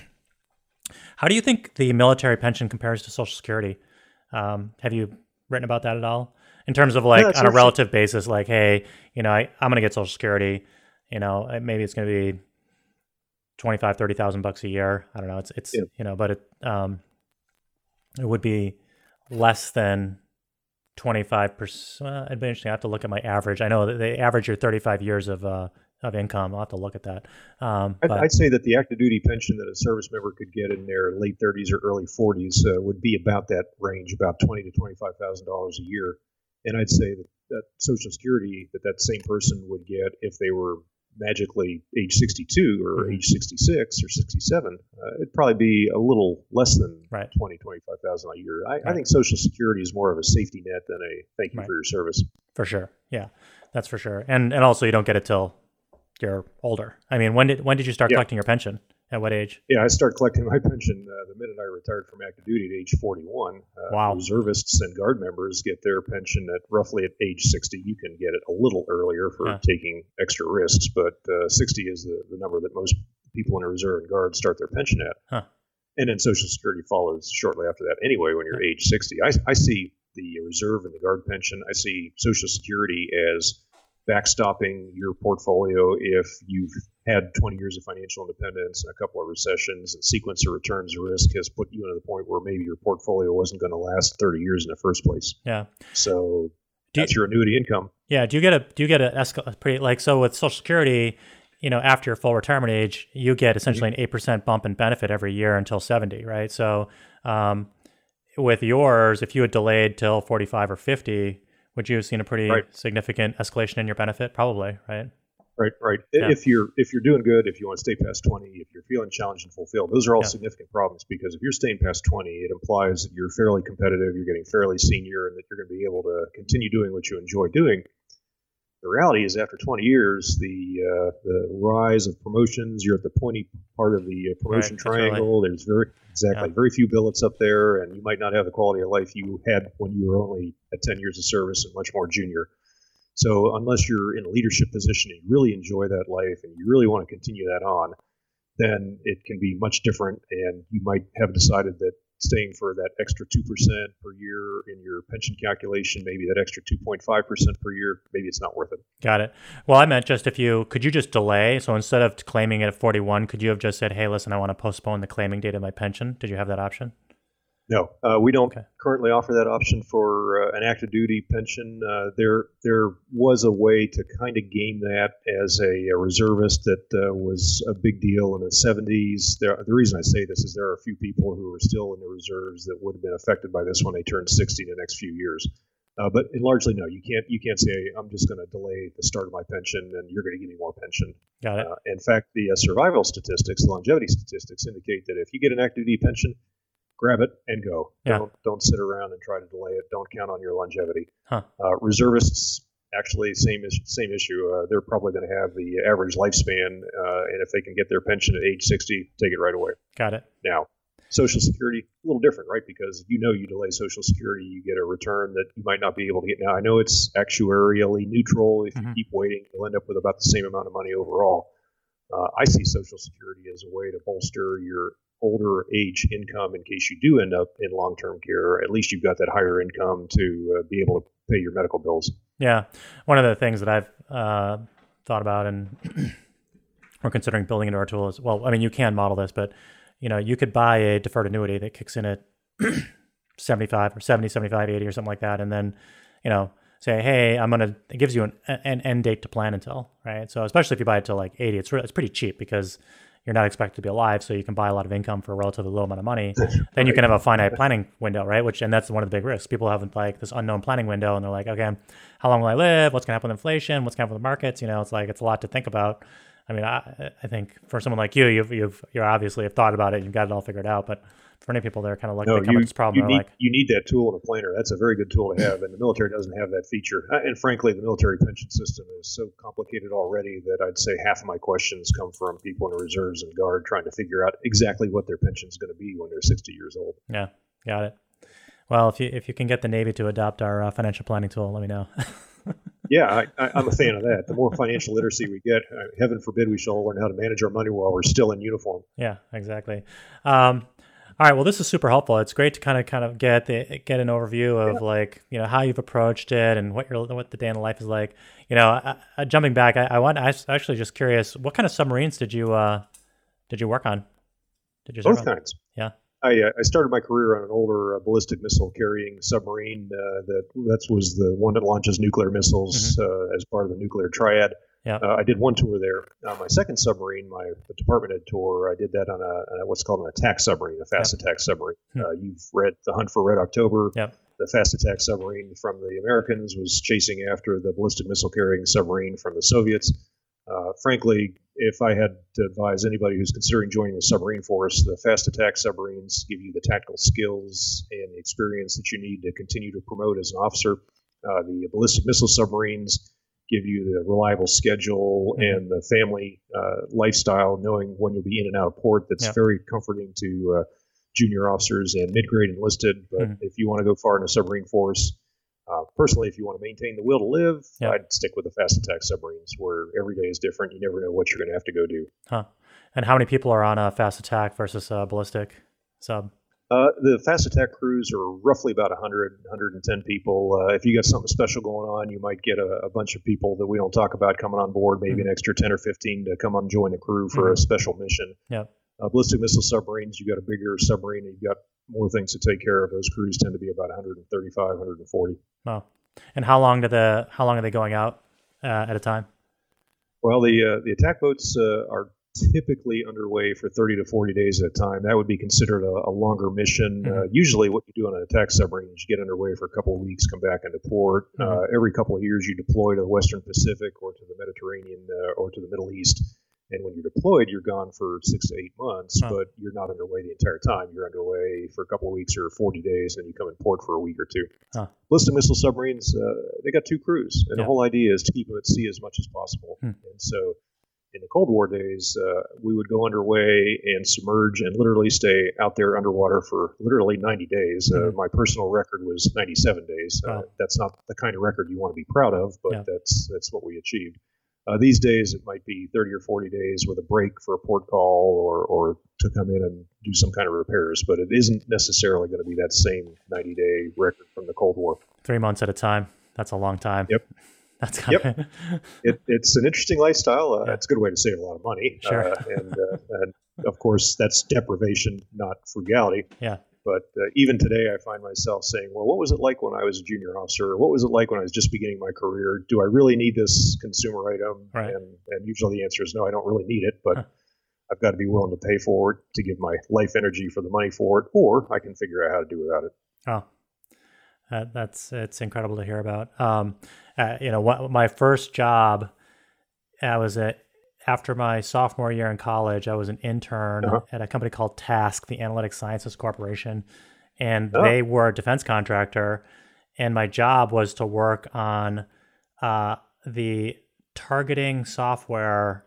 how do you think the military pension compares to Social Security? Um, have you written about that at all? In terms of like yeah, on a relative basis, like, hey, you know, I, I'm going to get Social Security. You know, maybe it's going to be twenty-five, thirty thousand bucks a year. I don't know. It's, it's, yeah. you know, but it, um, it would be less than twenty-five percent. Well, it'd be interesting. I have to look at my average. I know that they average your thirty-five years of, uh, of income. I'll have to look at that. Um, I'd, but, I'd say that the active duty pension that a service member could get in their late thirties or early forties uh, would be about that range, about twenty to twenty-five thousand dollars a year. And I'd say that, that Social Security that that same person would get if they were magically age sixty-two or mm-hmm. age sixty-six or sixty-seven, uh, it'd probably be a little less than right. twenty, twenty-five thousand a year. I, right. I think Social Security is more of a safety net than a thank you right. for your service. For sure. Yeah, that's for sure. And and also you don't get it till you're older. I mean, when did when did you start yeah. collecting your pension? At what age? Yeah, I started collecting my pension uh, the minute I retired from active duty at age forty-one. Uh, wow. Reservists and Guard members get their pension at roughly at age sixty. You can get it a little earlier for yeah. taking extra risks, but uh, sixty is the, the number that most people in the Reserve and Guard start their pension at. Huh. And then Social Security follows shortly after that anyway when you're yeah. age sixty. I, I see the Reserve and the Guard pension, I see Social Security as backstopping your portfolio if you've had twenty years of financial independence and a couple of recessions and sequence of returns risk has put you into the point where maybe your portfolio wasn't going to last thirty years in the first place. Yeah. So do that's you, your annuity income. Yeah. Do you get a, do you get a escal- pretty, like, so with Social Security, you know, after your full retirement age, you get essentially mm-hmm. an eight percent bump in benefit every year until seventy, right? So um, with yours, if you had delayed till forty-five or fifty, would you have seen a pretty right. significant escalation in your benefit? Probably, right? Right, right. Yeah. If you're if you're doing good, if you want to stay past twenty, if you're feeling challenged and fulfilled, those are all yeah. significant problems because if you're staying past twenty, it implies that you're fairly competitive, you're getting fairly senior, and that you're going to be able to continue doing what you enjoy doing. The reality is, after twenty years, the uh, the rise of promotions, you're at the pointy part of the promotion right, triangle. There's very exactly yeah. very few billets up there, and you might not have the quality of life you had when you were only at ten years of service and much more junior. So unless you're in a leadership position and you really enjoy that life and you really want to continue that on, then it can be much different, and you might have decided that staying for that extra two percent per year in your pension calculation, maybe that extra two point five percent per year, maybe it's not worth it. Got it. Well, I meant just if you, could you just delay? So instead of claiming it at forty-one, could you have just said, hey, listen, I want to postpone the claiming date of my pension? Did you have that option? No, uh, we don't okay. currently offer that option for uh, an active duty pension. Uh, there there was a way to kind of game that as a, a reservist that uh, was a big deal in the seventies. There, the reason I say this is there are a few people who are still in the reserves that would have been affected by this when they turned sixty in the next few years. Uh, but largely, no, you can't you can't say, I'm just going to delay the start of my pension and you're going to give me more pension. Got it. Uh, in fact, the uh, survival statistics, the longevity statistics indicate that if you get an active duty pension, grab it and go. Yeah. Don't don't sit around and try to delay it. Don't count on your longevity. Huh. Uh, reservists, actually, same is, same issue. Uh, they're probably going to have the average lifespan, uh, and if they can get their pension at age sixty, take it right away. Got it. Now, Social Security, a little different, right? Because you know you delay Social Security, you get a return that you might not be able to get now. I know it's actuarially neutral. If mm-hmm. you keep waiting, you'll end up with about the same amount of money overall. Uh, I see Social Security as a way to bolster your older age income in case you do end up in long-term care. At least you've got that higher income to uh, be able to pay your medical bills. Yeah. One of the things that I've uh, thought about and we're considering building into our tool is, well, I mean, you can model this, but you know, you could buy a deferred annuity that kicks in at seventy-five or seventy, seventy-five, eighty or something like that. And then, you know, say, hey, I'm going to, it gives you an, an end date to plan until, right? So especially if you buy it till like eighty, it's re- it's pretty cheap because you're not expected to be alive. So you can buy a lot of income for a relatively low amount of money. Then right. you can have a finite planning window, right? Which, and that's one of the big risks. People have like this unknown planning window and they're like, okay, how long will I live? What's going to happen with inflation? What's going to happen with the markets? You know, it's like, it's a lot to think about. I mean, I, I think for someone like you, you've, you've, you're obviously have thought about it. You've got it all figured out, but for many people, they're kind of like, no, they come you, with this problem. You they're need, like, you need that tool in a planner. That's a very good tool to have. And the military doesn't have that feature. And frankly, the military pension system is so complicated already that I'd say half of my questions come from people in the reserves and guard trying to figure out exactly what their pension is going to be when they're sixty years old. Yeah, got it. Well, if you, if you can get the Navy to adopt our uh, financial planning tool, let me know. Yeah, I, I, I'm a fan of that. The more financial literacy we get, uh, heaven forbid we shall learn how to manage our money while we're still in uniform. Yeah, exactly. Um, all right. Well, this is super helpful. It's great to kind of kind of get the, get an overview of yeah. like, you know, how you've approached it and what your what the day in the life is like. You know, I, I, jumping back, I, I want I was actually just curious, what kind of submarines did you uh, did you work on? Did you both on? kinds? Yeah. I, uh, I started my career on an older uh, ballistic missile carrying submarine. Uh, that that was the one that launches nuclear missiles mm-hmm. uh, as part of the nuclear triad. Yeah. Uh, I did one tour there. Uh, my second submarine, my department head tour, I did that on a, a what's called an attack submarine, a fast yep. attack submarine. Hmm. Uh, you've read The Hunt for Red October. Yep. The fast attack submarine from the Americans was chasing after the ballistic missile carrying submarine from the Soviets. Uh, frankly, if I had to advise anybody who's considering joining the submarine force, the fast attack submarines give you the tactical skills and the experience that you need to continue to promote as an officer. Uh, the ballistic missile submarines give you the reliable schedule mm-hmm. and the family uh, lifestyle, knowing when you'll be in and out of port. That's yep. very comforting to uh, junior officers and mid-grade enlisted. But mm-hmm. if you want to go far in a submarine force, Uh, personally, if you want to maintain the will to live, yep. I'd stick with the fast attack submarines where every day is different. You never know what you're going to have to go do. Huh. And how many people are on a fast attack versus a ballistic sub? Uh, the fast attack crews are roughly about one hundred, one hundred ten people. Uh, if you got something special going on, you might get a, a bunch of people that we don't talk about coming on board, maybe mm-hmm. an extra ten or fifteen to come on and join the crew for mm-hmm. a special mission. Yep. Uh, ballistic missile submarines, you got a bigger submarine and you've got more things to take care of. Those crews tend to be about one thirty-five, one forty. Oh, and how long do the how long are they going out uh, at a time? Well, the uh, the attack boats uh, are typically underway for thirty to forty days at a time. That would be considered a, a longer mission. Mm-hmm. Uh, usually, what you do on an attack submarine is you get underway for a couple of weeks, come back into port. Mm-hmm. Uh, every couple of years, you deploy to the Western Pacific or to the Mediterranean uh, or to the Middle East. And when you're deployed, you're gone for six to eight months, huh. but you're not underway the entire time. You're underway for a couple of weeks or forty days, and then you come in port for a week or two. Huh. Ballistic missile submarines, uh, they got two crews, and yeah. the whole idea is to keep them at sea as much as possible. Hmm. And so in the Cold War days, uh, we would go underway and submerge and literally stay out there underwater for literally ninety days. Mm-hmm. Uh, my personal record was ninety-seven days. Wow. Uh, that's not the kind of record you want to be proud of, but yeah. that's that's what we achieved. Uh, these days, it might be thirty or forty days with a break for a port call or, or to come in and do some kind of repairs, but it isn't necessarily going to be that same ninety-day record from the Cold War. Three months at a time. That's a long time. Yep. That's kind yep. of... it, it's an interesting lifestyle. Uh, yeah. It's a good way to save a lot of money. Sure. Uh, and, uh, and, of course, that's deprivation, not frugality. Yeah. But uh, even today, I find myself saying, well, what was it like when I was a junior officer? What was it like when I was just beginning my career? Do I really need this consumer item? Right. And, and usually the answer is no, I don't really need it, but huh. I've got to be willing to pay for it, to give my life energy for the money for it, or I can figure out how to do without it. Oh, uh, that's it's incredible to hear about. Um, uh, you know, what, my first job, I was at, after my sophomore year in college, I was an intern uh-huh. at a company called Task, the Analytic Sciences Corporation, and oh. they were a defense contractor. And my job was to work on uh, the targeting software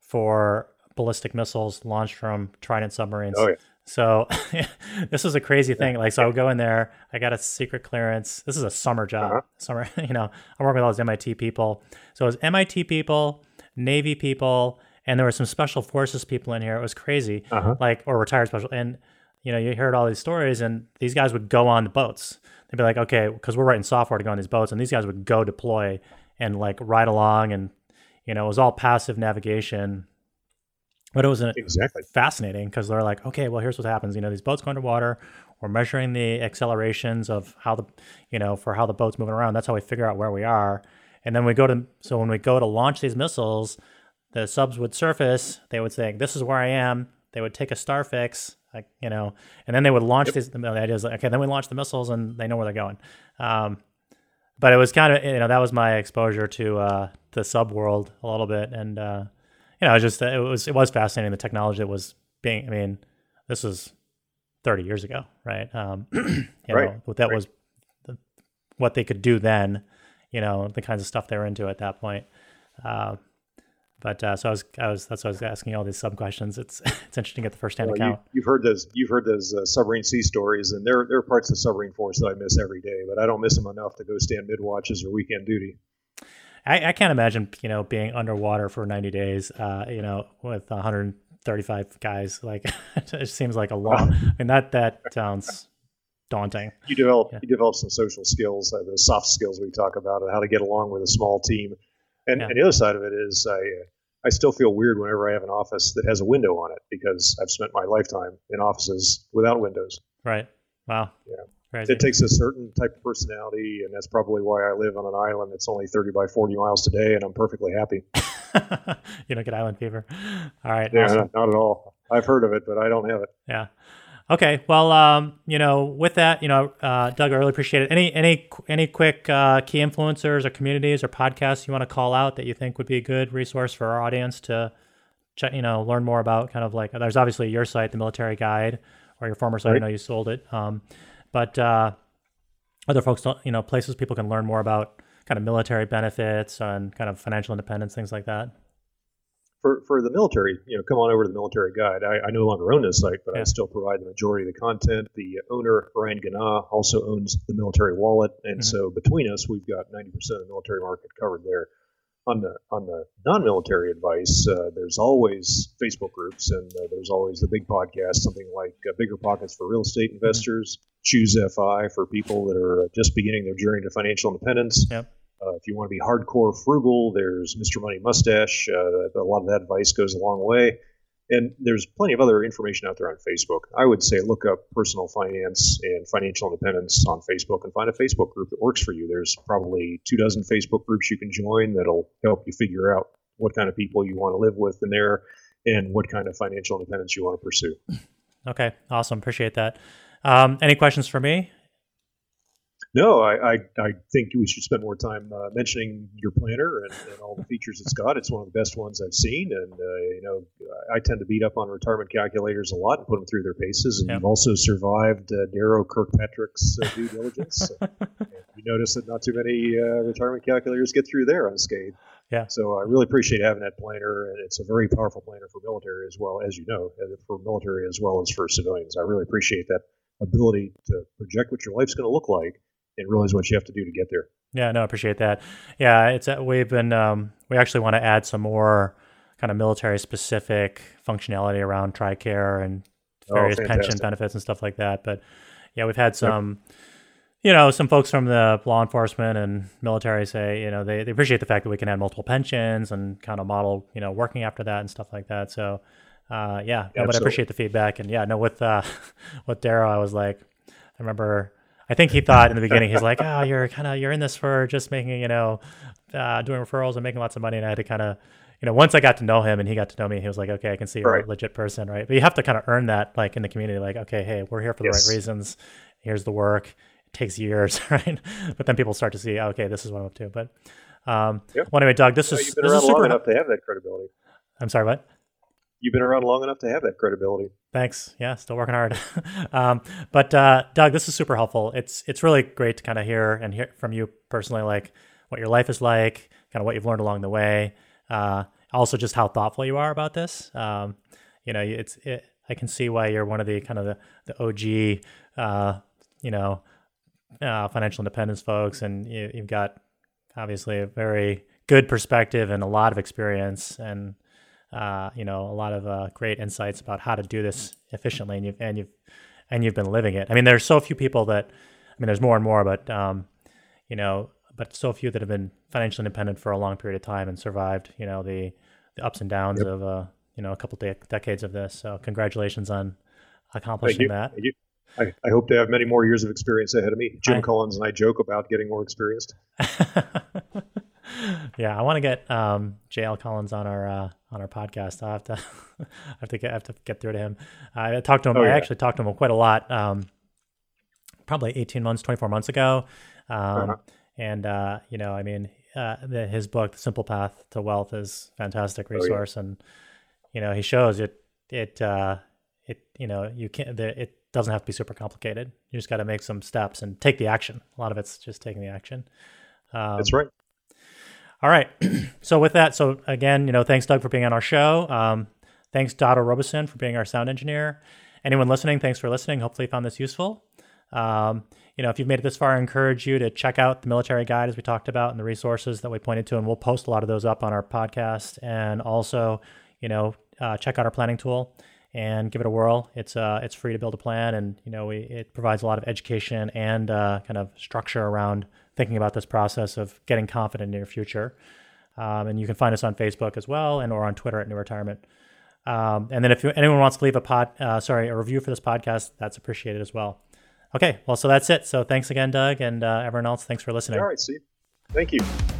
for ballistic missiles launched from Trident submarines. Oh, yeah. So this was a crazy thing. Like, so I would go in there, I got a secret clearance. This is a summer job. Uh-huh. Summer, you know, I'm working with all these M I T people. So it was M I T people, Navy people, and there were some special forces people in here. It was crazy, uh-huh. like, or retired special. And, you know, you heard all these stories, and these guys would go on the boats. They'd be like, okay, because we're writing software to go on these boats, and these guys would go deploy and like ride along, and, you know, it was all passive navigation. But it was an, Exactly. fascinating because they're like, okay, well, here's what happens. You know, these boats go underwater. We're measuring the accelerations of how the, you know, for how the boat's moving around. That's how we figure out where we are. And then we go to, so when we go to launch these missiles, the subs would surface. They would say, this is where I am. They would take a star fix, like, you know, and then they would launch Yep. these. The idea is like, okay, then we launch the missiles and they know where they're going. Um, but it was kind of, you know, that was my exposure to uh, the sub world a little bit. And, uh, you know, it was just, it was, it was fascinating. The technology that was being, I mean, this was thirty years ago, right? Um, you Right. know, what that Right. was, the, what they could do then, you know, the kinds of stuff they were into at that point. Uh, but uh, so I was, I was, that's why I was asking all these sub questions. It's, it's interesting to get the firsthand Well, you, account. you've heard those. You've heard those uh, submarine sea stories, and there there are parts of the submarine force that I miss every day. But I don't miss them enough to go stand mid watches or weekend duty. I, I can't imagine, you know, being underwater for ninety days, uh, you know, with one hundred thirty-five guys. Like, it seems like a long. I mean, that that sounds daunting. You develop Yeah. you develop some social skills, uh, the soft skills we talk about, and how to get along with a small team. And, Yeah. and the other side of it is, I uh, I still feel weird whenever I have an office that has a window on it because I've spent my lifetime in offices without windows. Right. Wow. Yeah. Crazy. It takes a certain type of personality, and that's probably why I live on an island that's only thirty by forty miles today, and I'm perfectly happy. You don't get island fever. All right. Yeah, Awesome. not, not at all. I've heard of it, but I don't have it. Yeah. Okay. Well, um, you know, with that, you know, uh, Doug, I really appreciate it. Any, any, any quick uh, key influencers or communities or podcasts you want to call out that you think would be a good resource for our audience to, check, you know, learn more about? Kind of like, there's obviously your site, The Military Guide, or your former site. Right. I know you sold it. Um, but uh, other folks, don't, you know, places people can learn more about kind of military benefits and kind of financial independence, things like that. For for the military, you know, come on over to the Military Guide. I, I no longer own this site, but Yeah. I still provide the majority of the content. The owner, Brian Gana, also owns the Military Wallet, and Mhm. so between us, we've got ninety percent of the military market covered there. On the on the non-military advice, uh, there's always Facebook groups, and uh, there's always the big podcast, something like uh, Bigger Pockets for real estate investors, Choose F I for people that are just beginning their journey to financial independence. Yep. Uh, if you want to be hardcore frugal, there's Mister Money Mustache. Uh, a lot of that advice goes a long way. And there's plenty of other information out there on Facebook. I would say look up personal finance and financial independence on Facebook and find a Facebook group that works for you. There's probably two dozen Facebook groups you can join that'll help you figure out what kind of people you want to live with in there and what kind of financial independence you want to pursue. Okay. Awesome. Appreciate that. Um, any questions for me? No, I, I, I think we should spend more time uh, mentioning your planner and, and all the features it's got. It's one of the best ones I've seen, and uh, you know, I tend to beat up on retirement calculators a lot and put them through their paces. And Yeah. you've also survived uh, Darrow Kirkpatrick's uh, due diligence. And you notice that not too many uh, retirement calculators get through there unscathed. Yeah. So I really appreciate having that planner, and it's a very powerful planner for military as well, as you know, uh, for military as well as for civilians. I really appreciate that ability to project what your life's going to look like and realize what you have to do to get there. Yeah, no, I appreciate that. Yeah, it's uh, we've been um, we actually want to add some more kind of military specific functionality around TRICARE and Oh, various pension fantastic. benefits and stuff like that. But yeah, we've had some, you know, some folks from the law enforcement and military say, you know, they, they appreciate the fact that we can add multiple pensions and kind of model, you know, working after that and stuff like that. So uh, yeah, no, but I Absolutely. appreciate the feedback. And yeah, no, with uh, with Darrow, I was like, I remember. I think he thought in the beginning, he's like, oh, you're kind of, you're in this for just making, you know, uh, doing referrals and making lots of money. And I had to kind of, you know, once I got to know him and he got to know me, he was like, okay, I can see you're Right. a legit person, right? But you have to kind of earn that, like in the community, like, okay, hey, we're here for the Yes. right reasons. Here's the work. It takes years, right? But then people start to see, okay, this is what I'm up to. But um, Yep. well, anyway, Doug, this Uh, is, you've been this around is long super. enough to have that credibility. I'm sorry, what? You've been around long enough to have that credibility. Thanks. Yeah, still working hard. um, but uh, Doug, this is super helpful. It's it's really great to kind of hear and hear from you personally, like what your life is like, kind of what you've learned along the way. Uh, also, just how thoughtful you are about this. Um, you know, it's it, I can see why you're one of the kind of the, the O G, uh, you know, uh, financial independence folks, and you, you've got obviously a very good perspective and a lot of experience and. Uh, you know, a lot of uh, great insights about how to do this efficiently, and you've and you've and you've been living it. I mean, there's so few people that, I mean, there's more and more, but um, you know, but so few that have been financially independent for a long period of time and survived, you know, the, the ups and downs Yep. of uh, you know, a couple de- decades of this. So congratulations on accomplishing Thank you. that. Thank you. I, I hope to have many more years of experience ahead of me. Jim I, Collins and I joke about getting more experienced. Yeah, I want to get um, J L Collins on our uh, on our podcast. I have to I have to get I have to get through to him. I talked to him. Oh, yeah. I actually talked to him quite a lot. Um, probably eighteen months, twenty-four months ago. Um, uh-huh. And uh, you know, I mean, uh, the, his book, The Simple Path to Wealth, is a fantastic resource, oh, yeah. and you know, he shows it. It uh, it you know, you can't. The, it doesn't have to be super complicated. You just got to make some steps and take the action. A lot of it's just taking the action. Um, That's right. All right. So with that, so again, you know, thanks, Doug, for being on our show. Um, thanks, Dado Robeson, for being our sound engineer. Anyone listening, thanks for listening. Hopefully you found this useful. Um, you know, if you've made it this far, I encourage you to check out the Military Guide, as we talked about, and the resources that we pointed to, and we'll post a lot of those up on our podcast. And also, you know, uh, check out our planning tool and give it a whirl. It's uh, it's free to build a plan, and you know, we, it provides a lot of education and uh, kind of structure around thinking about this process of getting confident in your future. Um, and you can find us on Facebook as well, and or on Twitter at New Retirement. Um, and then if you, anyone wants to leave a pod, uh, sorry, a review for this podcast, that's appreciated as well. Okay, well, so that's it. So thanks again, Doug, and uh, everyone else, thanks for listening. All right, Steve. Thank you.